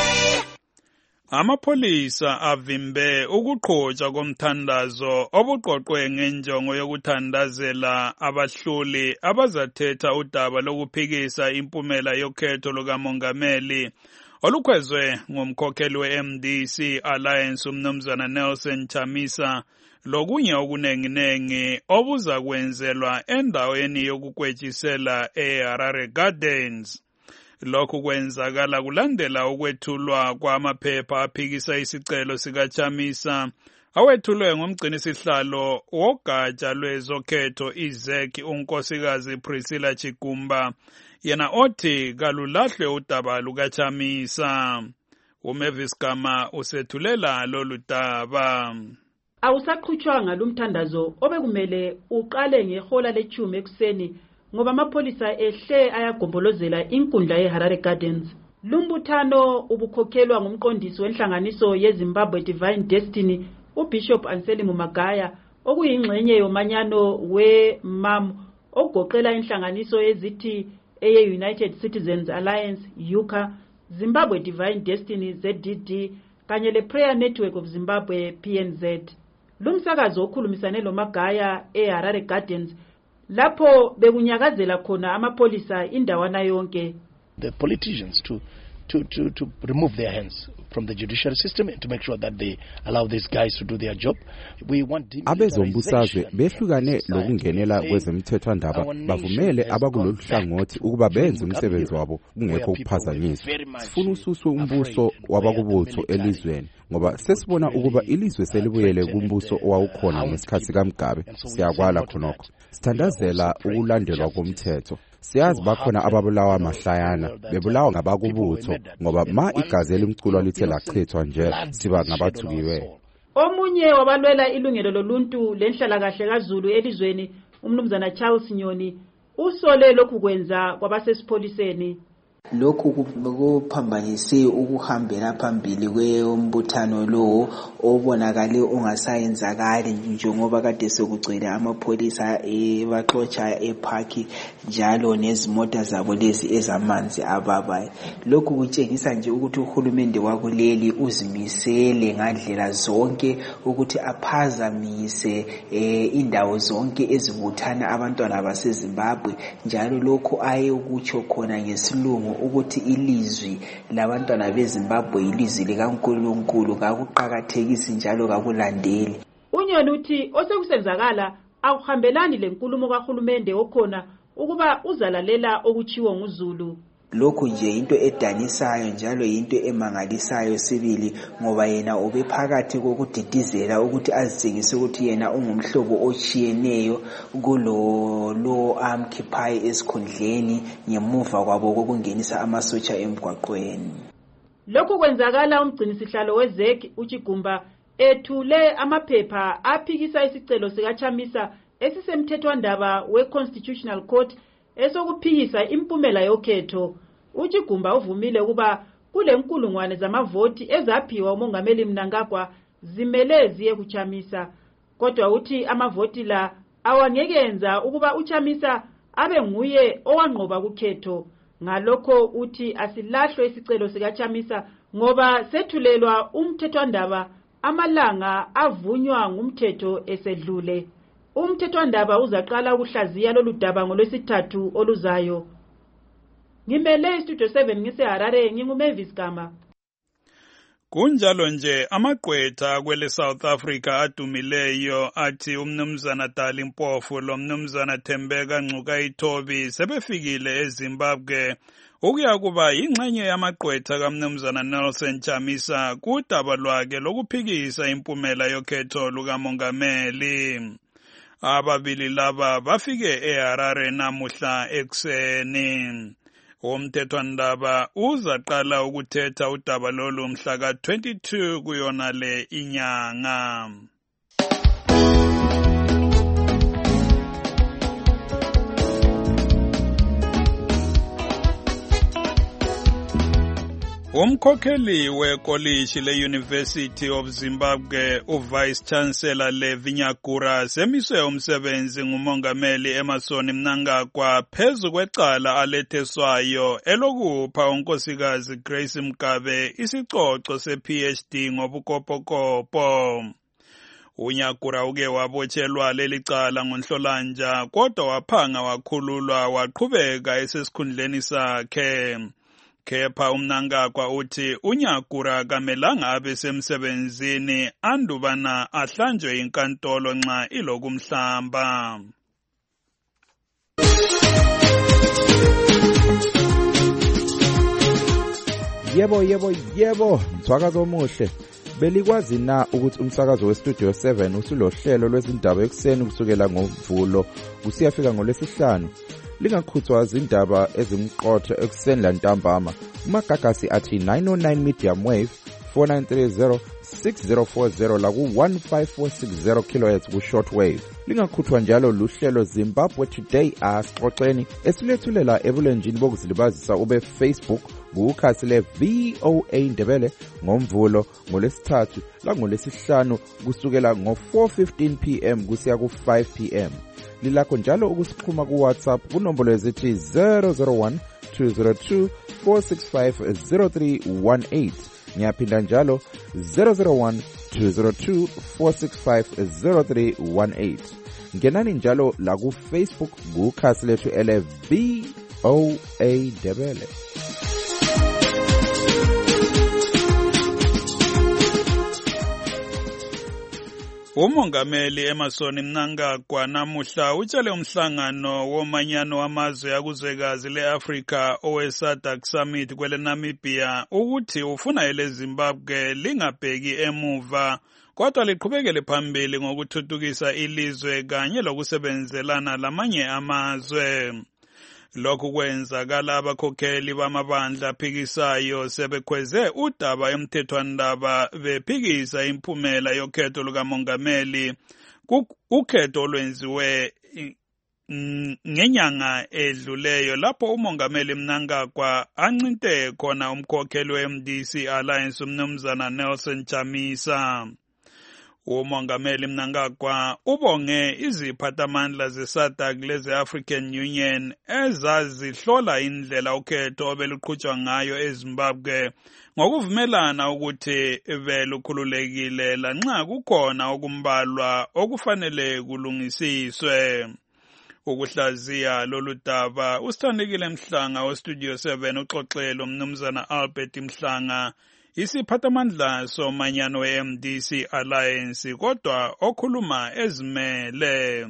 Amapholisa avimbe ukuqhotshwa komthandazo obuqoqwe ngenjongo yokuthandazela abahluli abazathetha udaba lokuphikisa impumela yokhetho lukamongameli olukhwezwe ngumkhokheli we-MDC Alliance umnumzana Nelson Chamisa lokunye okunenginengi obuza kwenzelwa endaweni yokukwetshisela eHarare Gardens. Lokhu kwenzakala kulandela ukwethulwa kwamaphepha aphikisa isicelo sikaChamisa awethulwe ngumgcinisihlalo wogatsha lwezokhetho iZEC unkosikazi Priscilla Chigumba yena othi kalulahlwe udaba lukaChamisa. uMavis Gama usethulela lolu daba. Awusaqhutshwanga lumthandazo obekumele uqale ngehola le-10 ekuseni ngoba amapholisa ehle ayagombolozela inkundla yeHarare Gardens. Lumbuthano ubukhokhelwa ngumqondisi wenhlanganiso yeZimbabwe Divine Destiny uBishop Anselmo Magaya okuyingxenye yomanyano we-MAM ogoqela inhlanganiso ezithi eye-United Citizens Alliance UCA, Zimbabwe Divine Destiny ZDD kanye le-Prayer Network of Zimbabwe PNZ. Lumsakazo okhulumisane lo Magaya eHarare Gardens lapho bekunyakazela khona amapholisa indawana yonke. The politicians to remove their hands from the judiciary system and to make sure that they allow these guys to do their job. We want abezombusazwe behlukane lokungenela kwezemthethwandaba bavumele abakulolu hlangothi ukuba benze umsebenzi wabo kungekho ukuphazanyiswa. Sifuna ususwe umbuso wabakubutho elizweni ngoba sesibona ukuba ilizwe selibuyele kumbuso owawukhona ngesikhathi sikaMgabe. Siyakwala khonokho. Sithandazela ukulandelwa komthetho. Siyazi bakhona ababulawa mahlayana bebulawa ngabakubutho ngoba ma igazi elimculwa lithe lachithwa nje siba ngabathukiwe. Omunye wabalwela ilungelo loluntu lenhlalakahle kaZulu elizweni umnumzana Charles Nyoni usole lokhu kwenza kwabasesipholiseni. lokhu kuphambanise ukuhambela phambili kwembuthano lo obonakale ungasayenzakali njengoba kade sokugcwele amapholisa baxotsha ephaki njalo nezimota zabo lezi ezamanzi ababayo. Lokhu kutshengisa nje ukuthi uhulumende wakuleli uzimisele ngandlela zonke ukuthi aphazamise indawo zonke ezibuthana abantwana baseZimbabwe, njalo lokhu ayekutsho khona ngesilungu ukuthi ilizwi labantwana beZimbabwe ilizwi likaNkulunkulu kakuqakathekisi njalo kakulandeli. Unyoni uthi osekusenzakala akuhambelani lenkulumo kahulumende okhona ukuba uzalalela okuchiwo nguZulu. Lokhu nje into edanisayo njalo into emangalisayo sibili, ngoba yena ubephakathi kokudidizela ukuthi azitshengise ukuthi yena ungumhlobo ochiyeneyo lo amkhiphayo esikhundleni ngemuva kwabo kokungenisa amasotsha emgwaqweni. Lokhu kwenzakala umgcinisihlalo weZEC uChigumba ethule amaphepha aphikisa isicelo sikaChamisa esisemthethwandaba we-Constitutional Court esokuphikisa impumela yokhetho. uChigumba uvumile ukuba kule nkulungwane zamavoti ezaphiwa umongameli Mnangagwa zimele ziye kuChamisa, kodwa uthi amavoti la awangekenza ukuba uChamisa abe nguye owanqoba kukhetho. Ngalokho uthi asilahlwe isicelo sikaChamisa ngoba sethulelwa umthethwandaba amalanga avunywa ngumthetho esedlule. Umthethwandaba uzaqala ukuhlaziya lolu daba ngolwesithathu oluzayo. Ngimele istudio 7 ngiseHarare, nginguMavis Gama. Kunjalo nje amagqwetha kwele South Africa adumileyo athi umnumzana Dali Mpofu lo mnumzana Thembeka Ngcuka Ithobi sebefikile eZimbabwe ukuya kuba ingxenye yamagqwetha kaMnumzana Nelson Chamisa kudaba lwakhe lokuphikisa impumela yokhetho lukamongameli. Ababili laba bafike eHarare namuhla ekuseni. Umthethwandaba uzaqala ukuthetha udaba lolu mhla ka-22 kuyona le inyanga. Umkhokheli wekolishi le-University of Zimbabwe, uVice Chancellor Levi Nyakura, semiswe umsebenzi ngumongameli Emmerson Mnangagwa phezu kwecala aletheswayo elokupha unkosikazi Grace Mgabe isicoco se-PhD ngobukopokopo. uNyakura uke wabotshelwa leli cala ngoNhlolanja kodwa waphanga wakhululwa waqhubeka esesikhundleni sakhe. Kepha uMnangagwa uthi uNyakura kamelanga abe semsebenzini andubana ahlanjwe inkantolo nxa ilokumhlamba. Yebo, mthwakazo omuhle. Belikwazi na ukuthi umsakazo weStudio 7 usulohlelo lwezindaba ekuseni kusukela ngoMvulo kusiyafika ngolwesihlanu? Lingakhuthwa izindaba ezimqotho ekuseni lantambama. Umagagasi athi 909 medium wave 4930 6040 la ku 15460 kHz ku shortwave. Lingakhuthwa njalo luhlelo Zimbabwe Today asixoxeni esilethulela ebulenjini bokuzilibazisa ube Facebook kukhasi le VOA Ndebele ngoMvulo ngolesithathu la ngolesihlanu kusukela ngo 4:15 PM kusiya ku 5 PM. Lilakho njalo ukusixhuma ku WhatsApp kunombolo ezithi 001 202 465 0318. Ngiyaphinda njalo 001 202 465 0318. Ngenani njalo la ku Facebook kukhasi lethu ele VOA Ndebele. Umongameli Emmerson Mnangagwa namuhla utshele umhlangano womanyano wamazwe akuzwekazi le-Afrika owe-SADC Summit kwele Namibia ukuthi ufuna ele Zimbabwe lingabheki emuva kodwa liqhubekele phambili ngokuthuthukisa ilizwe kanye lokusebenzelana lamanye amazwe. Lokhu kwenzakala abakhokheli bamabandla aphikisayo sebekhweze udaba emthethwandaba bephikisa impumela yokhetho lukamongameli ukhetho olwenziwe ngenyanga edluleyo lapho umongameli Mnangagwa ancinte khona umkhokheli we-MDC Alliance umnumzana Nelson Chamisa. Umongameli Mnangagwa ubonge iziphathamandla ze-SADC leze-African Union ezazihlola indlela ukhetho obeluqhutshwa ngayo eZimbabwe ngokuvumelana ukuthi belukhululekile lanxa kukhona okumbalwa okufanele kulungisiswe. Ukuhlaziya lolu daba uSithandekile Mhlanga weStudio 7 uxoxele umnumzana Albert Mhlanga isiphathamandla somanyano we-MDC Alliance kodwa okhuluma ezimele.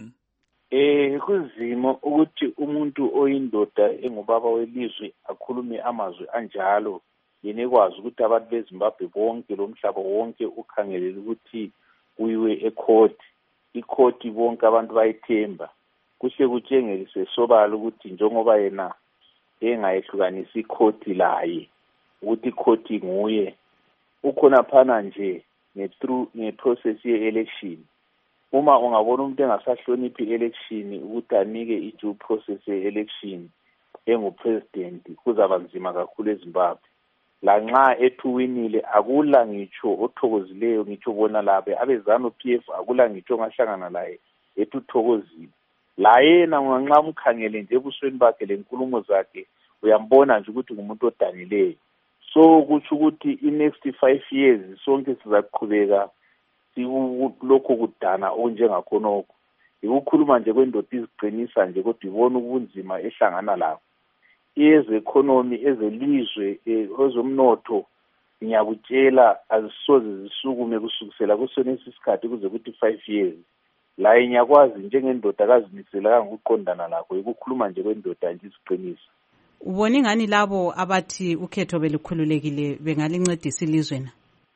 Kuzimo ukuthi umuntu oyindoda engubaba welizwe akhulume amazwi anjalo yena ekwazi ukuthi abantu beZimbabwe bonke lomhlaba wonke ukhangelele ukuthi kuyiwe ekhoti. Ikhoti bonke abantu bayithemba. Kuhle kutshengiswe sobala ukuthi njengoba yena engayehlukanisa ikhoti laye ukuthi ikhoti nguye ukhona phana nje nge-process ye-election. Uma ungabona umuntu engasahloniphi i-election ukuthi anike i-due process ye-election engu-president kuzaba nzima kakhulu eZimbabwe. Lanxa ethuwinile akula ngitsho othokozileyo ngitsho bona labe abezanu PF akula ngitsho ngahlangana laye etuthokozile. La yena nganxa umkhangele nje ebusweni bakhe lenkulumo zakhe uyambona nje ukuthi ngumuntu odanileyo. So kuthi ukuthi i-next 5 years sonke sizaqhubeka lokho kudana okunjengakhonokho. Ukukhuluma nje kwendoda iziqinisa nje kodwa ibona ubunzima ehlangana lapho. Economy ezelizwe ezomnotho ngiyakutshela azisoze zisukume kusukisela kusonesi isikhathi kuze kuthi 5 years. La inyakwazi njengendoda akazimisela kangokuqondana lakho ukukhuluma nje kwendoda nje isiqinisa. Ubona ingani labo abathi ukhetho belukhululekile bengalincedisa ilizwe na?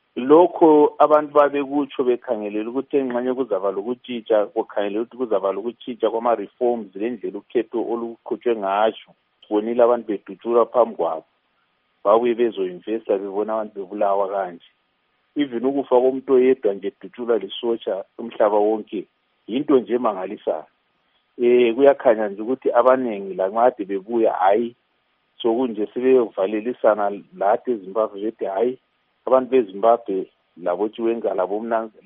Lokho abantu babekutsho bekhangelela ukuthi enxanye kuzaba lokutshintsha kokhangelela ukuthi kuzaba lokutshintsha kwama reforms lendlela ukhetho oluqhutshwe ngayo. Bonile abantu bedutshula phambi kwabo. Babuye bezoinvesta bebona abantu bebulawa kanje. Even ukufa komuntu oyedwa nje edutshula lisotsha umhlaba wonke into nje mangalisayo. Kuyakhanya nje ukuthi abanengi lanqade bebuya hayi so kunje sebevalelisana lathi eZimbabwe bethi hayi abantu beZimbabwe labo Chiwenga labo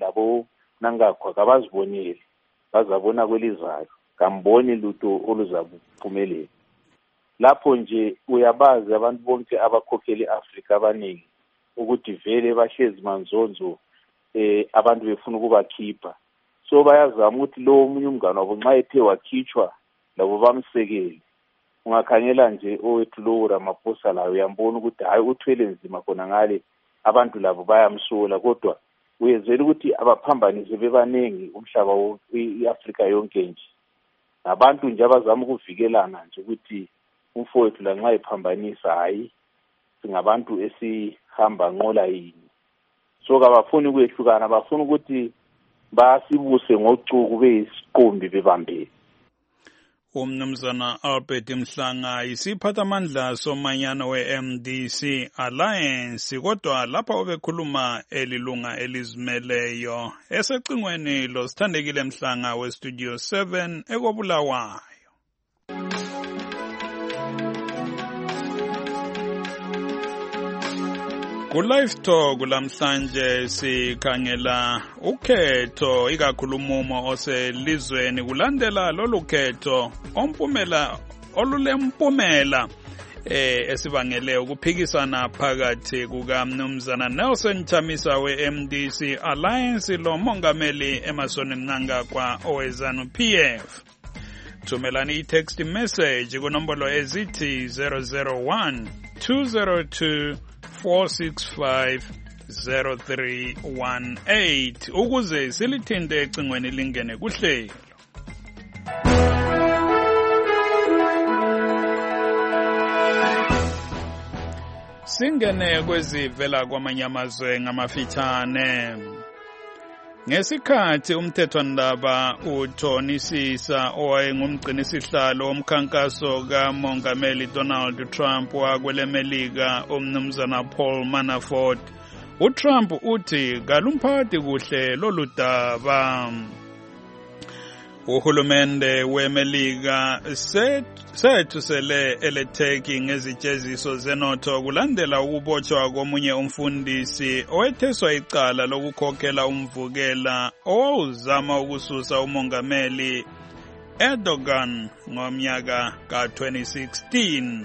Mnangagwa kabazibonile bazabona kwelizayo kamboni lutho oluzabuphumelela. Lapho nje uyabazi abantu bonke abakhokheli eAfrika abaningi ukuthi vele bahlezi manzonzo abantu befuna ukubakhipha. So bayazama ukuthi lo omunye umngane wabo nxa ethe wakhitshwa labo bamsekele. Ungakhanyela nje owethu lo Ramaphosa layo uyambona ukuthi hayi uthwele nzima khona ngale abantu labo bayamsola kodwa uyezela ukuthi abaphambanise bebanengi umhlaba iAfrika yonke nje. Nabantu nje abazama ukuvikelana nje ukuthi umfowethu la nxa ephambanisa hayi singabantu esihamba nqola yini. So kabafuni ukwehlukana bafuna ukuthi basibuse ngocuku beyisiqombi bebambele. Umnumzana Albert Mhlanga isiphathamandla somanyano we-MDC Alliance kodwa lapha obekhuluma elilunga elizimeleyo esecingweni lo Sithandekile Mhlanga weStudio 7 ekobulawayo. Ku-Live Talk lamhlanje sikhangela ukhetho ikakhulu umumo oselizweni kulandela lolu khetho olulempumela esibangele ukuphikisana phakathi kukaMnumzana Nelson Chamisa we-MDC Alliance lo mongameli Emmerson Mnangagwa owezanu PF. Thumelani i-text message kunombolo ezithi 001 202 4650318 ukuze silithinte ecingweni lingene kuhlelo. Singene kwezivela kwamanye amazwe ngamafitshane. Ngesikhathi umthethwandaba uthonisisa owayengumgcinisihlalo womkhankaso kaMongameli Donald Trump wakwelemelika umnumzana Paul Manafort, uTrump uthi kalumphathi kuhle lolu daba. Uhulumende weMelika sethusele eleTurkey ngezitsheziso zenotho kulandela ukubotshwa komunye umfundisi owetheswa icala lokukhokhela umvukela owawuzama ukususa umongameli Erdogan ngomnyaka ka-2016.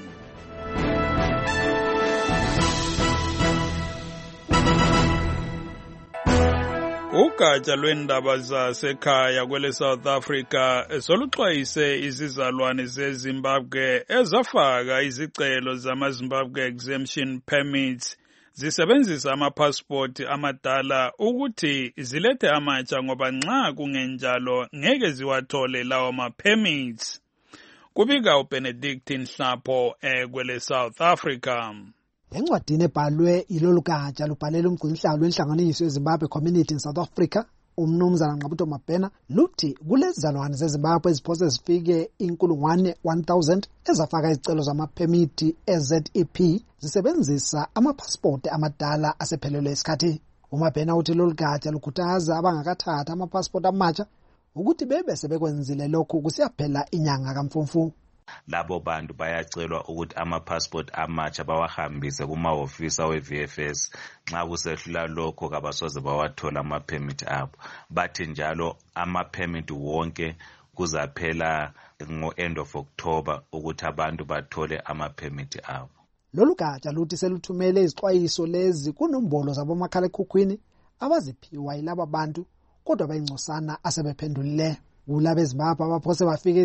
Ugatsha lwendaba zasekhaya kwele South Africa soluxwayise izizalwane zeZimbabwe ezafaka izicelo zama-Zimbabwe Exemption Permits zisebenzisa amapassport amadala ukuthi zilethe amatsha ngoba nxa kungenjalo ngeke ziwathole lawo ma-permits. Kubika uBenedict Nhlapho kwele South Africa. Encwadini ebhalwe ilolu gatsha lubhalela umgcinihlalo wenhlanganiso yeZimbabwe Community in South Africa, umnumzana Nqabuto Mabhena, luthi kulezizalwane zeZimbabwe eziphose zifike 1,000 ezafaka izicelo zamaphemiti eZEP zisebenzisa amapassport amadala asephelelwe isikhathi. uMabhena uthi lolu gatsha lukhuthaza abangakathatha amapassport amatsha ukuthi bebe sebekwenzile lokhu kusiyaphela inyanga kaMfumfu. Labo bantu bayacelwa ukuthi ama-passport amatsha bawahambise kumahhovisi we-VFS. Nxa kusehlula lokho kabasoze bawathola ama-permit abo. Bathi njalo ama-permit wonke kuzaphela ngo-end of October ukuthi abantu bathole ama-permit abo. Lolu gatsha luthi seluthumele izixwayiso lezi kunombolo zabomakhalekhukhwini abaziphiwa yilaba bantu kodwa bayingcosana asebephendulile. Kulabo eZimbabwe abaphose bafike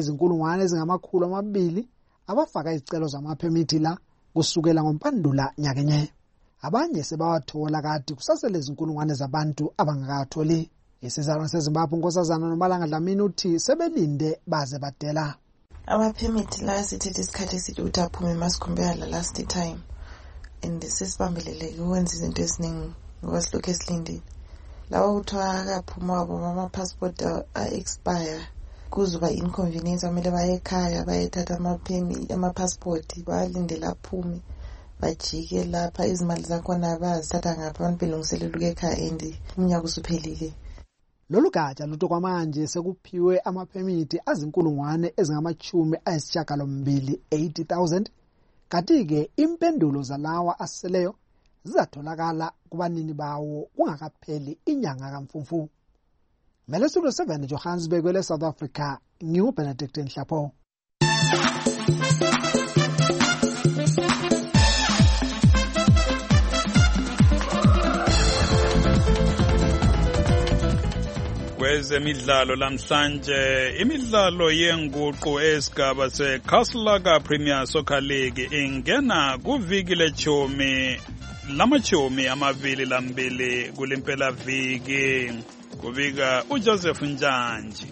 200,000 abafaka izicelo zamaphemiti la kusukela ngoMpandula nyakenye. Abanye sebawathola kati kusasele 1,000 zabantu abangakatholi. Isizalwane seZimbabwe uNkosazana Nomalanga Dlamini uthi sebelinde baze badela. Amaphemiti la sithethe isikhathi esithi ukuthi aphume masicompare la last time. And sesibambeleleke ukwenza izinto eziningi ngoba silokhu esilindile. Lawa kuthiwa akaphuma wabo ama-passport a-expire kuzoba inconvenience amele baye ekhaya bayethatha ama-passport balindele aphume bajike lapha izimali zakhona bazithatha ngapha abantu belungiselela ukuya ekhaya and umnyaka usuphelile. Lolu gatsha luthi kwamanje sekuphiwe amaphemiti azi-80,000 kanti-ke impendulo zalawa aseleyo zizatholakala kubanini bawo kungakapheli inyanga kaMfumfu. Mele Studio 7 Johannesburg kwele South Africa, ngiuBenedict Nhlapho. Kwezemidlalo lamhlanje, imidlalo yenguqu esigaba seKaslaka Premier Soccer League ingena kuviki lechomi lamachomi amabili lambili kulempela viki. Kubika uJoseph Njanji.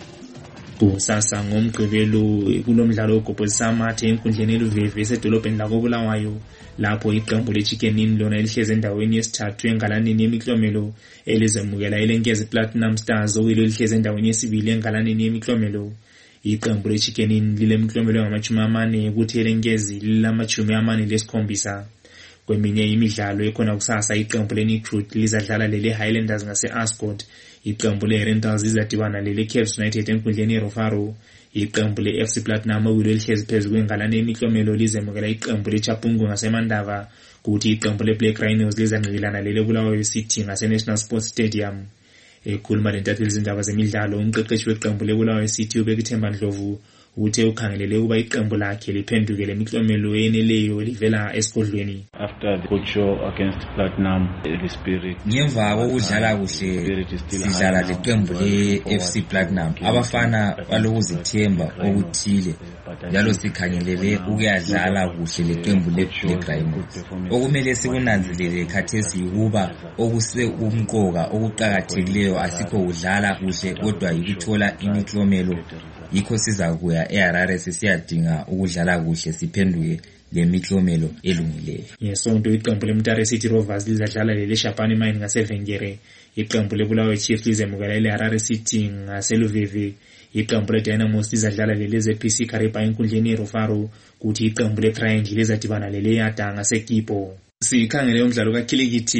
Kusasa ngomgqibelo kulomdlalo ogobhozisa amathe enkundleni eluVV esedolobheni lakoBulawayo lapho iqembu leChickenini lona elihleze endaweni yesithathu engalaneni yemiklomelo elizemukela ilenkezi Platinum Stars okuyilo lihleze endaweni yesibili engalaneni yemiklomelo. Iqembu leChickenini lilemiklomelo engama-40 kuthi ilenkezi lilama-47. Kweminye imidlalo ekhona kusasa iqembu leNicruit lizadlala lele Highlanders ngase-Ascot. Iqembu leRentals lizadibana lele Caps United enkundleni yeRofaro. Iqembu leFC Platinum okuyilo lihlezi phezu kwengalane yemiklomelo lizemukela iqembu leChapungu ngaseMandava. Kuthi iqembu leBlack Rhinos lizangqikilana lele Bulawayo City ngaseNational Sports Stadium. Ekhuluma lentatheli zindaba zemidlalo umqeqeshi weqembu leBulawayo City uBekithemba Ndlovu uthe ukhangelele ukuba iqembu lakhe liphenduke lemiklomelo yeneleyo livela esigodlweni. After the good show against Platinum, the spirit ngemva kokudlala kuhle sidlala leqembu leFC Platinum abafana balokuzithemba okuthile njalo sikhangelele ukuyadlala kuhle leqembu leBlack Rhinos. Okumele sikunanzelele khathesi ukuba okuse umqoka okuqhakathekileyo asikho kudlala kuhle kodwa yikuthola imiklomelo. Yikho sizakuya eHarare siyadinga ukudlala kuhle siphenduke lemiklomelo elungileyo. Yesonto iqembu leMtare City Rovers lizadlala leShapani Mine ngaseVengere. Iqembu leBulawayo Chiefs lizemukela leHarare City ngaseLuVV. Iqembu leDynamos lizadlala leZPC Kariba enkundleni yeRofaro. Kuthi iqembu leTriangle lizadibana leleYada ngaseKipo. Sikhangele umdlalo kakhilikithi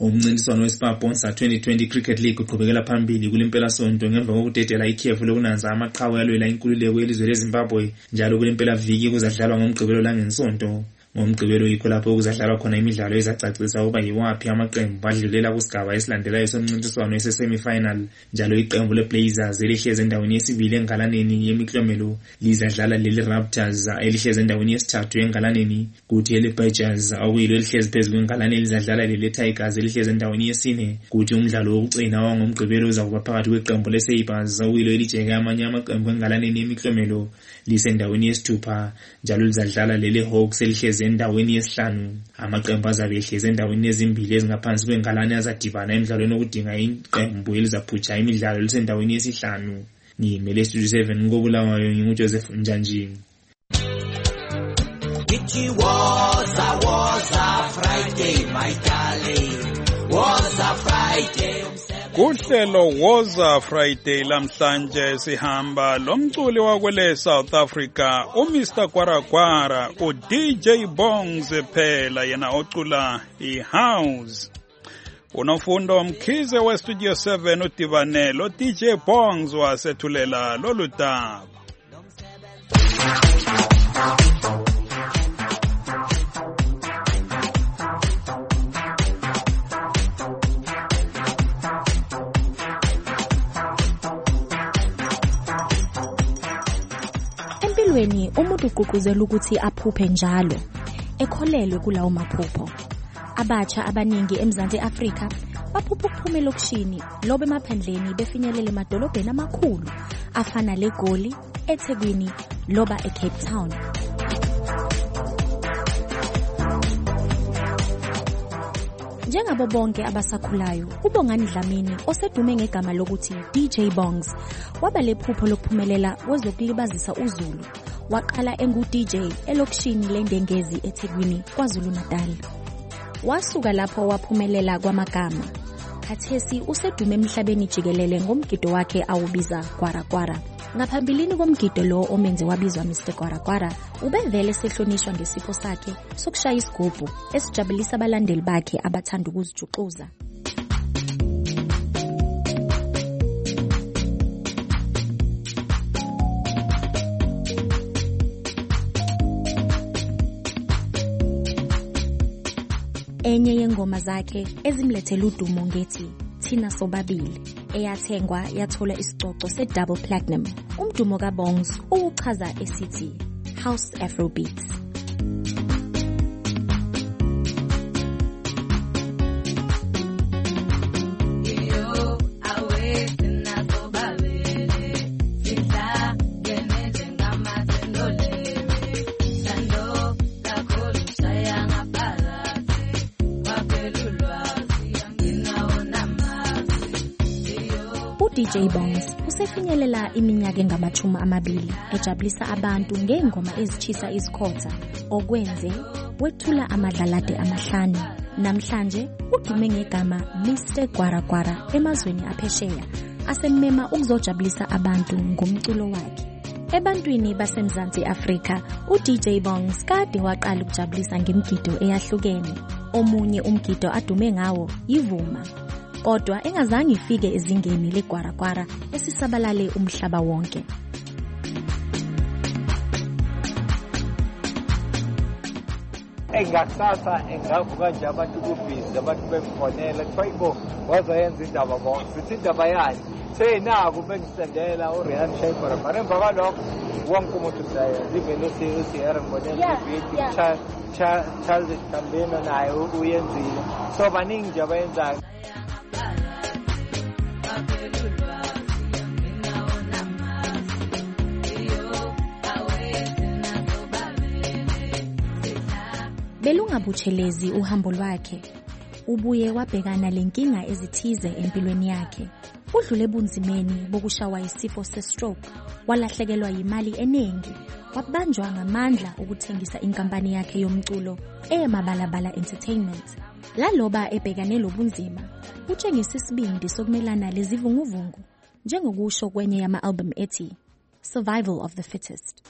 Umncintiswano weSpar-Bonsa 2020 Cricket League uqhubekela phambili kulempelasonto ngemva kokudedela ikhefu lokunanza amaqhawe alwela inkululeko yelizwe leZimbabwe njalo kulempelaviki kuzadlalwa ngomgqibelo langensonto. Ngomgqibelo yikho lapho kuzadlalwa khona imidlalo ezacacisa ukuba yiwaphi amaqembu adlulela kusigaba esilandelayo somncintiswano ese-semi-final. Njalo iqembu leBlazers elihlezi endaweni yesibili engalaneni yemiklomelo lizadlala leli-Raptors elihlezi endaweni yesithathu engalaneni, kuthi eli-Badgers okuyilo elihlezi phezu kwengalane lizadlala leli-Tigers elihlezi endaweni yesine, kuthi umdlalo wokugcina wangomgqibelo uzakuba phakathi kweqembu le-Sabres okuyilo elijeke amanye amaqembu engalaneni yemiklomelo lisendaweni yesithupha, njalo lizadlala leli-Hawks elihlezi endaweni yesihlanu. Amaqembu azabe ehlezi endaweni ezimbili ezingaphansi kwengalane azadibana emidlalweni okudinga iqembu elizaphutsha imidlalo lisendaweni yesihlanu. Ngimele Studio 7 ngobulawayo nginguJoseph Njanji. It was a Friday, my darling. Was a Friday. Kuhlelo Woza Friday lamhlanje sihamba lomculi wakwele South Africa uMr Kwarakwarah uDJ Bongs phela yena ocula iHouse. Unofundo Mkhize weStudio 7 udibanelo DJ Bongs wasethulela lolu daba. Empilweni umuntu uqhuquzela ukuthi aphuphe njalo ekholelwe kulawo maphupho. Abatsha abaningi eMzansi Afrika baphupha ukuphumela okushini lobe emaphandleni befinyelele emadolobheni amakhulu afana leGoli, eThekwini loba eCape Town. Njengabo bonke abasakhulayo, uBongani Dlamini osedume ngegama lokuthi DJ Bongs waba lephupho lokuphumelela kwezokulibazisa uZulu. Waqala engu-DJ elokishini leNdengezi eThekwini, KwaZulu Natal. Wasuka lapho waphumelela kwamagama. Khathesi usedume emhlabeni jikelele ngomgido wakhe awubiza Kwarakwarah. Ngaphambilini komgido lo omenze wabizwa Mr Kwarakwarah, ubevele sehlonishwa ngesipho sakhe sokushaya isigubhu esijabulisa abalandeli bakhe abathanda ukuzijuxuza. Enye yengoma zakhe ezimlethela udumo ngethi Thina Sobabili eyathengwa yathola isicoco se-double platinum. Umdumo kaBongs uchaza esithi House Afrobeats. DJ Bongs usefinyelela iminyaka engamachumi amabili ejabulisa abantu ngengoma ezichisa izikhotha okwenze wethula amadlalade amahlanu. Namhlanje udume ngegama Mr Kwarakwarah emazweni aphesheya asemema ukuzojabulisa abantu ngomculo wakhe. Ebantwini baseMzansi Afrika, uDJ Bongs kade waqala ukujabulisa ngemigido eyahlukene. Omunye umgido adume ngawo yivuma, kodwa engazange ifike ezingeni leKwarakwarah esisabalale umhlaba wonke. Engasasa engavuka nje abantu kubhizi abantu bemfonela kuthiwa wazoyenza indaba bonke sithi indaba yani senaku bengisendela uRihan Shaykhora mara emva kwalokho wonke umuntu usayenza even uSiyara Mbonela Charles Tambeno naye uyenzile, so baningi nje abayenzayo. Belungabutshelezi uhambo lwakhe, ubuye wabhekana lenkinga ezithize empilweni yakhe. Udlule bunzimeni bokushawa isifo se-stroke, walahlekelwa yimali eningi, wabanjwa ngamandla ukuthengisa inkampani yakhe yomculo eMabalabala Entertainment. Laloba ebhekane lobunzima, utshengisa isibindi sokumelana lezivunguvungu, njengokusho kwenye yama-album ethi Survival of the Fittest.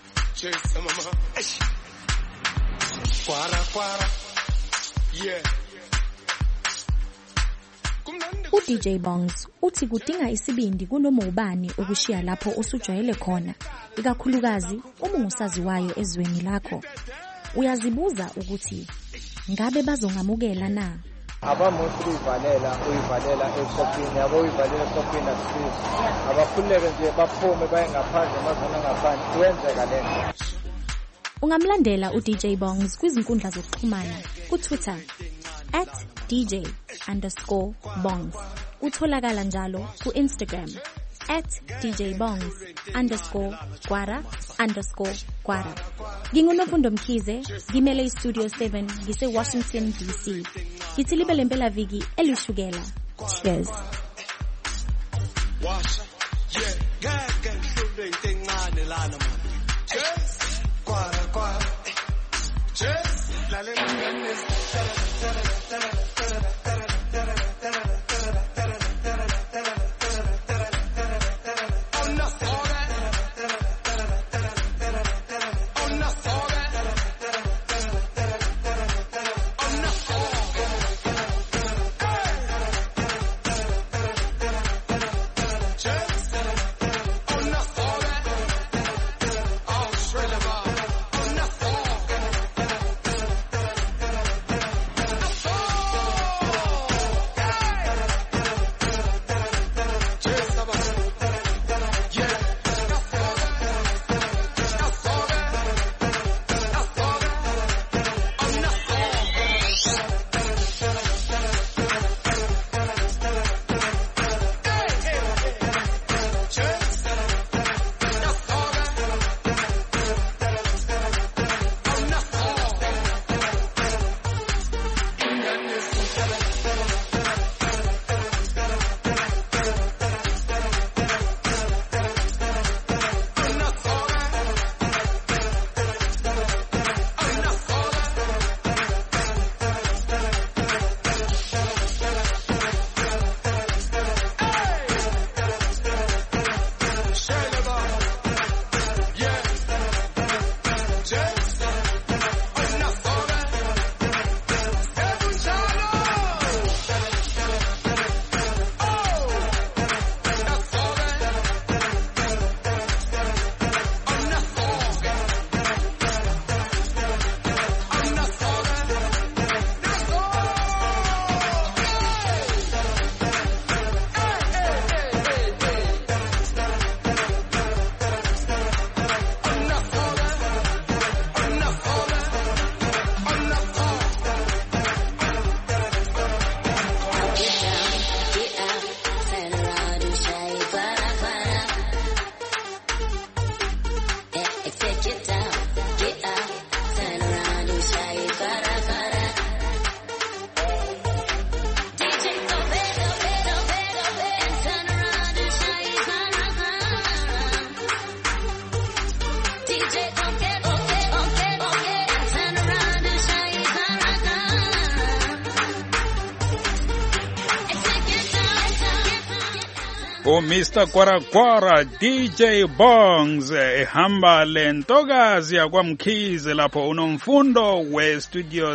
Kwarakwarah, yeah. uDJ Bongs uthi kudinga isibindi kunoma ubani ukushiya lapho usujwayele khona, ikakhulukazi uma ungusaziwayo ezweni lakho. Uyazibuza ukuthi ngabe bazongamukela na? Abamuntu uyivalela esopini, uyivalela esopini akusizi. Abakhuleke nje baphume baye ngaphandle mazona ngaphandle kuyenzeka lento. Ungamlandela uDJ Bongs kwizinkundla zokuxhumana ku-Twitter @DJ_Bongs. Utholakala njalo ku-Instagram @DJBongs_Gwara_Gwara. Ngingunofundo Mkhize, ngimele iStudio 7 ngise-Washington DC. Ngithi libe lempela viki elishukela. Cheers. Mr. Gwara DJ Bongs ehamba lentokazi yakwamkhize lapho unomfundo we-Studio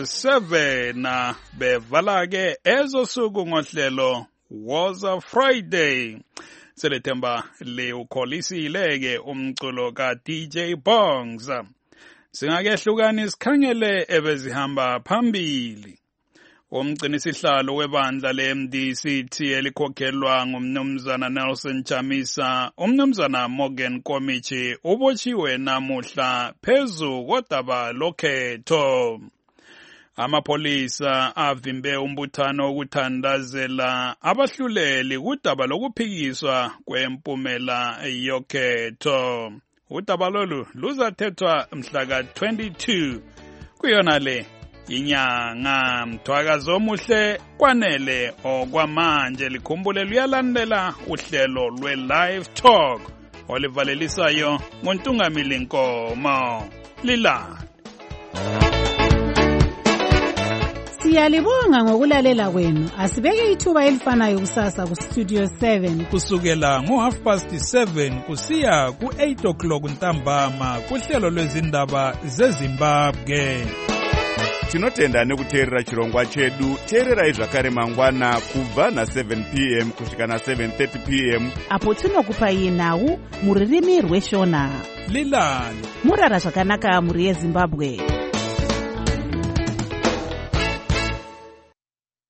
7 bevala ke ezosuku ngohlelo Woza Friday. Selethemba liwukholisile ke umculo ka DJ Bongs. Singakehlukani isikhangele ebezihamba phambili. Umgcinisihlalo webandla le-MDCT elikhokhelwa ngumnumzana Nelson Chamisa, umnumzana Morgan Komichi ubotshiwe namuhla phezu kodaba lokhetho. Amapolisa avimbe umbuthano ukuthandazela abahluleli kudaba lokuphikiswa kwempumela yokhetho. Udaba lolu luzathethwa mhla ka-22 kuyona le inyanga. Mthwakazi omuhle kwanele okwamanje likhumbule luyalandela uhlelo lwe-Live Talk olivalelisayo ngoNtungamili Nkomo. Lila Siyalibonga ngokulalela kwenu. Asibeke ithuba elifanayo kusasa ku Studio 7 kusukela ngo7:30 kusiya ku8 o'clock ntambama kuhlelo lwezindaba zeZimbabwe. tinotenda nekuteerera chirongwa chedu. teererai zvakare mangwana kubva na7 p.m. kusvika na7:30 p.m. apo tinokupai nhau muririmi rweshona. lilani murara zvakanaka mhuri yezimbabwe.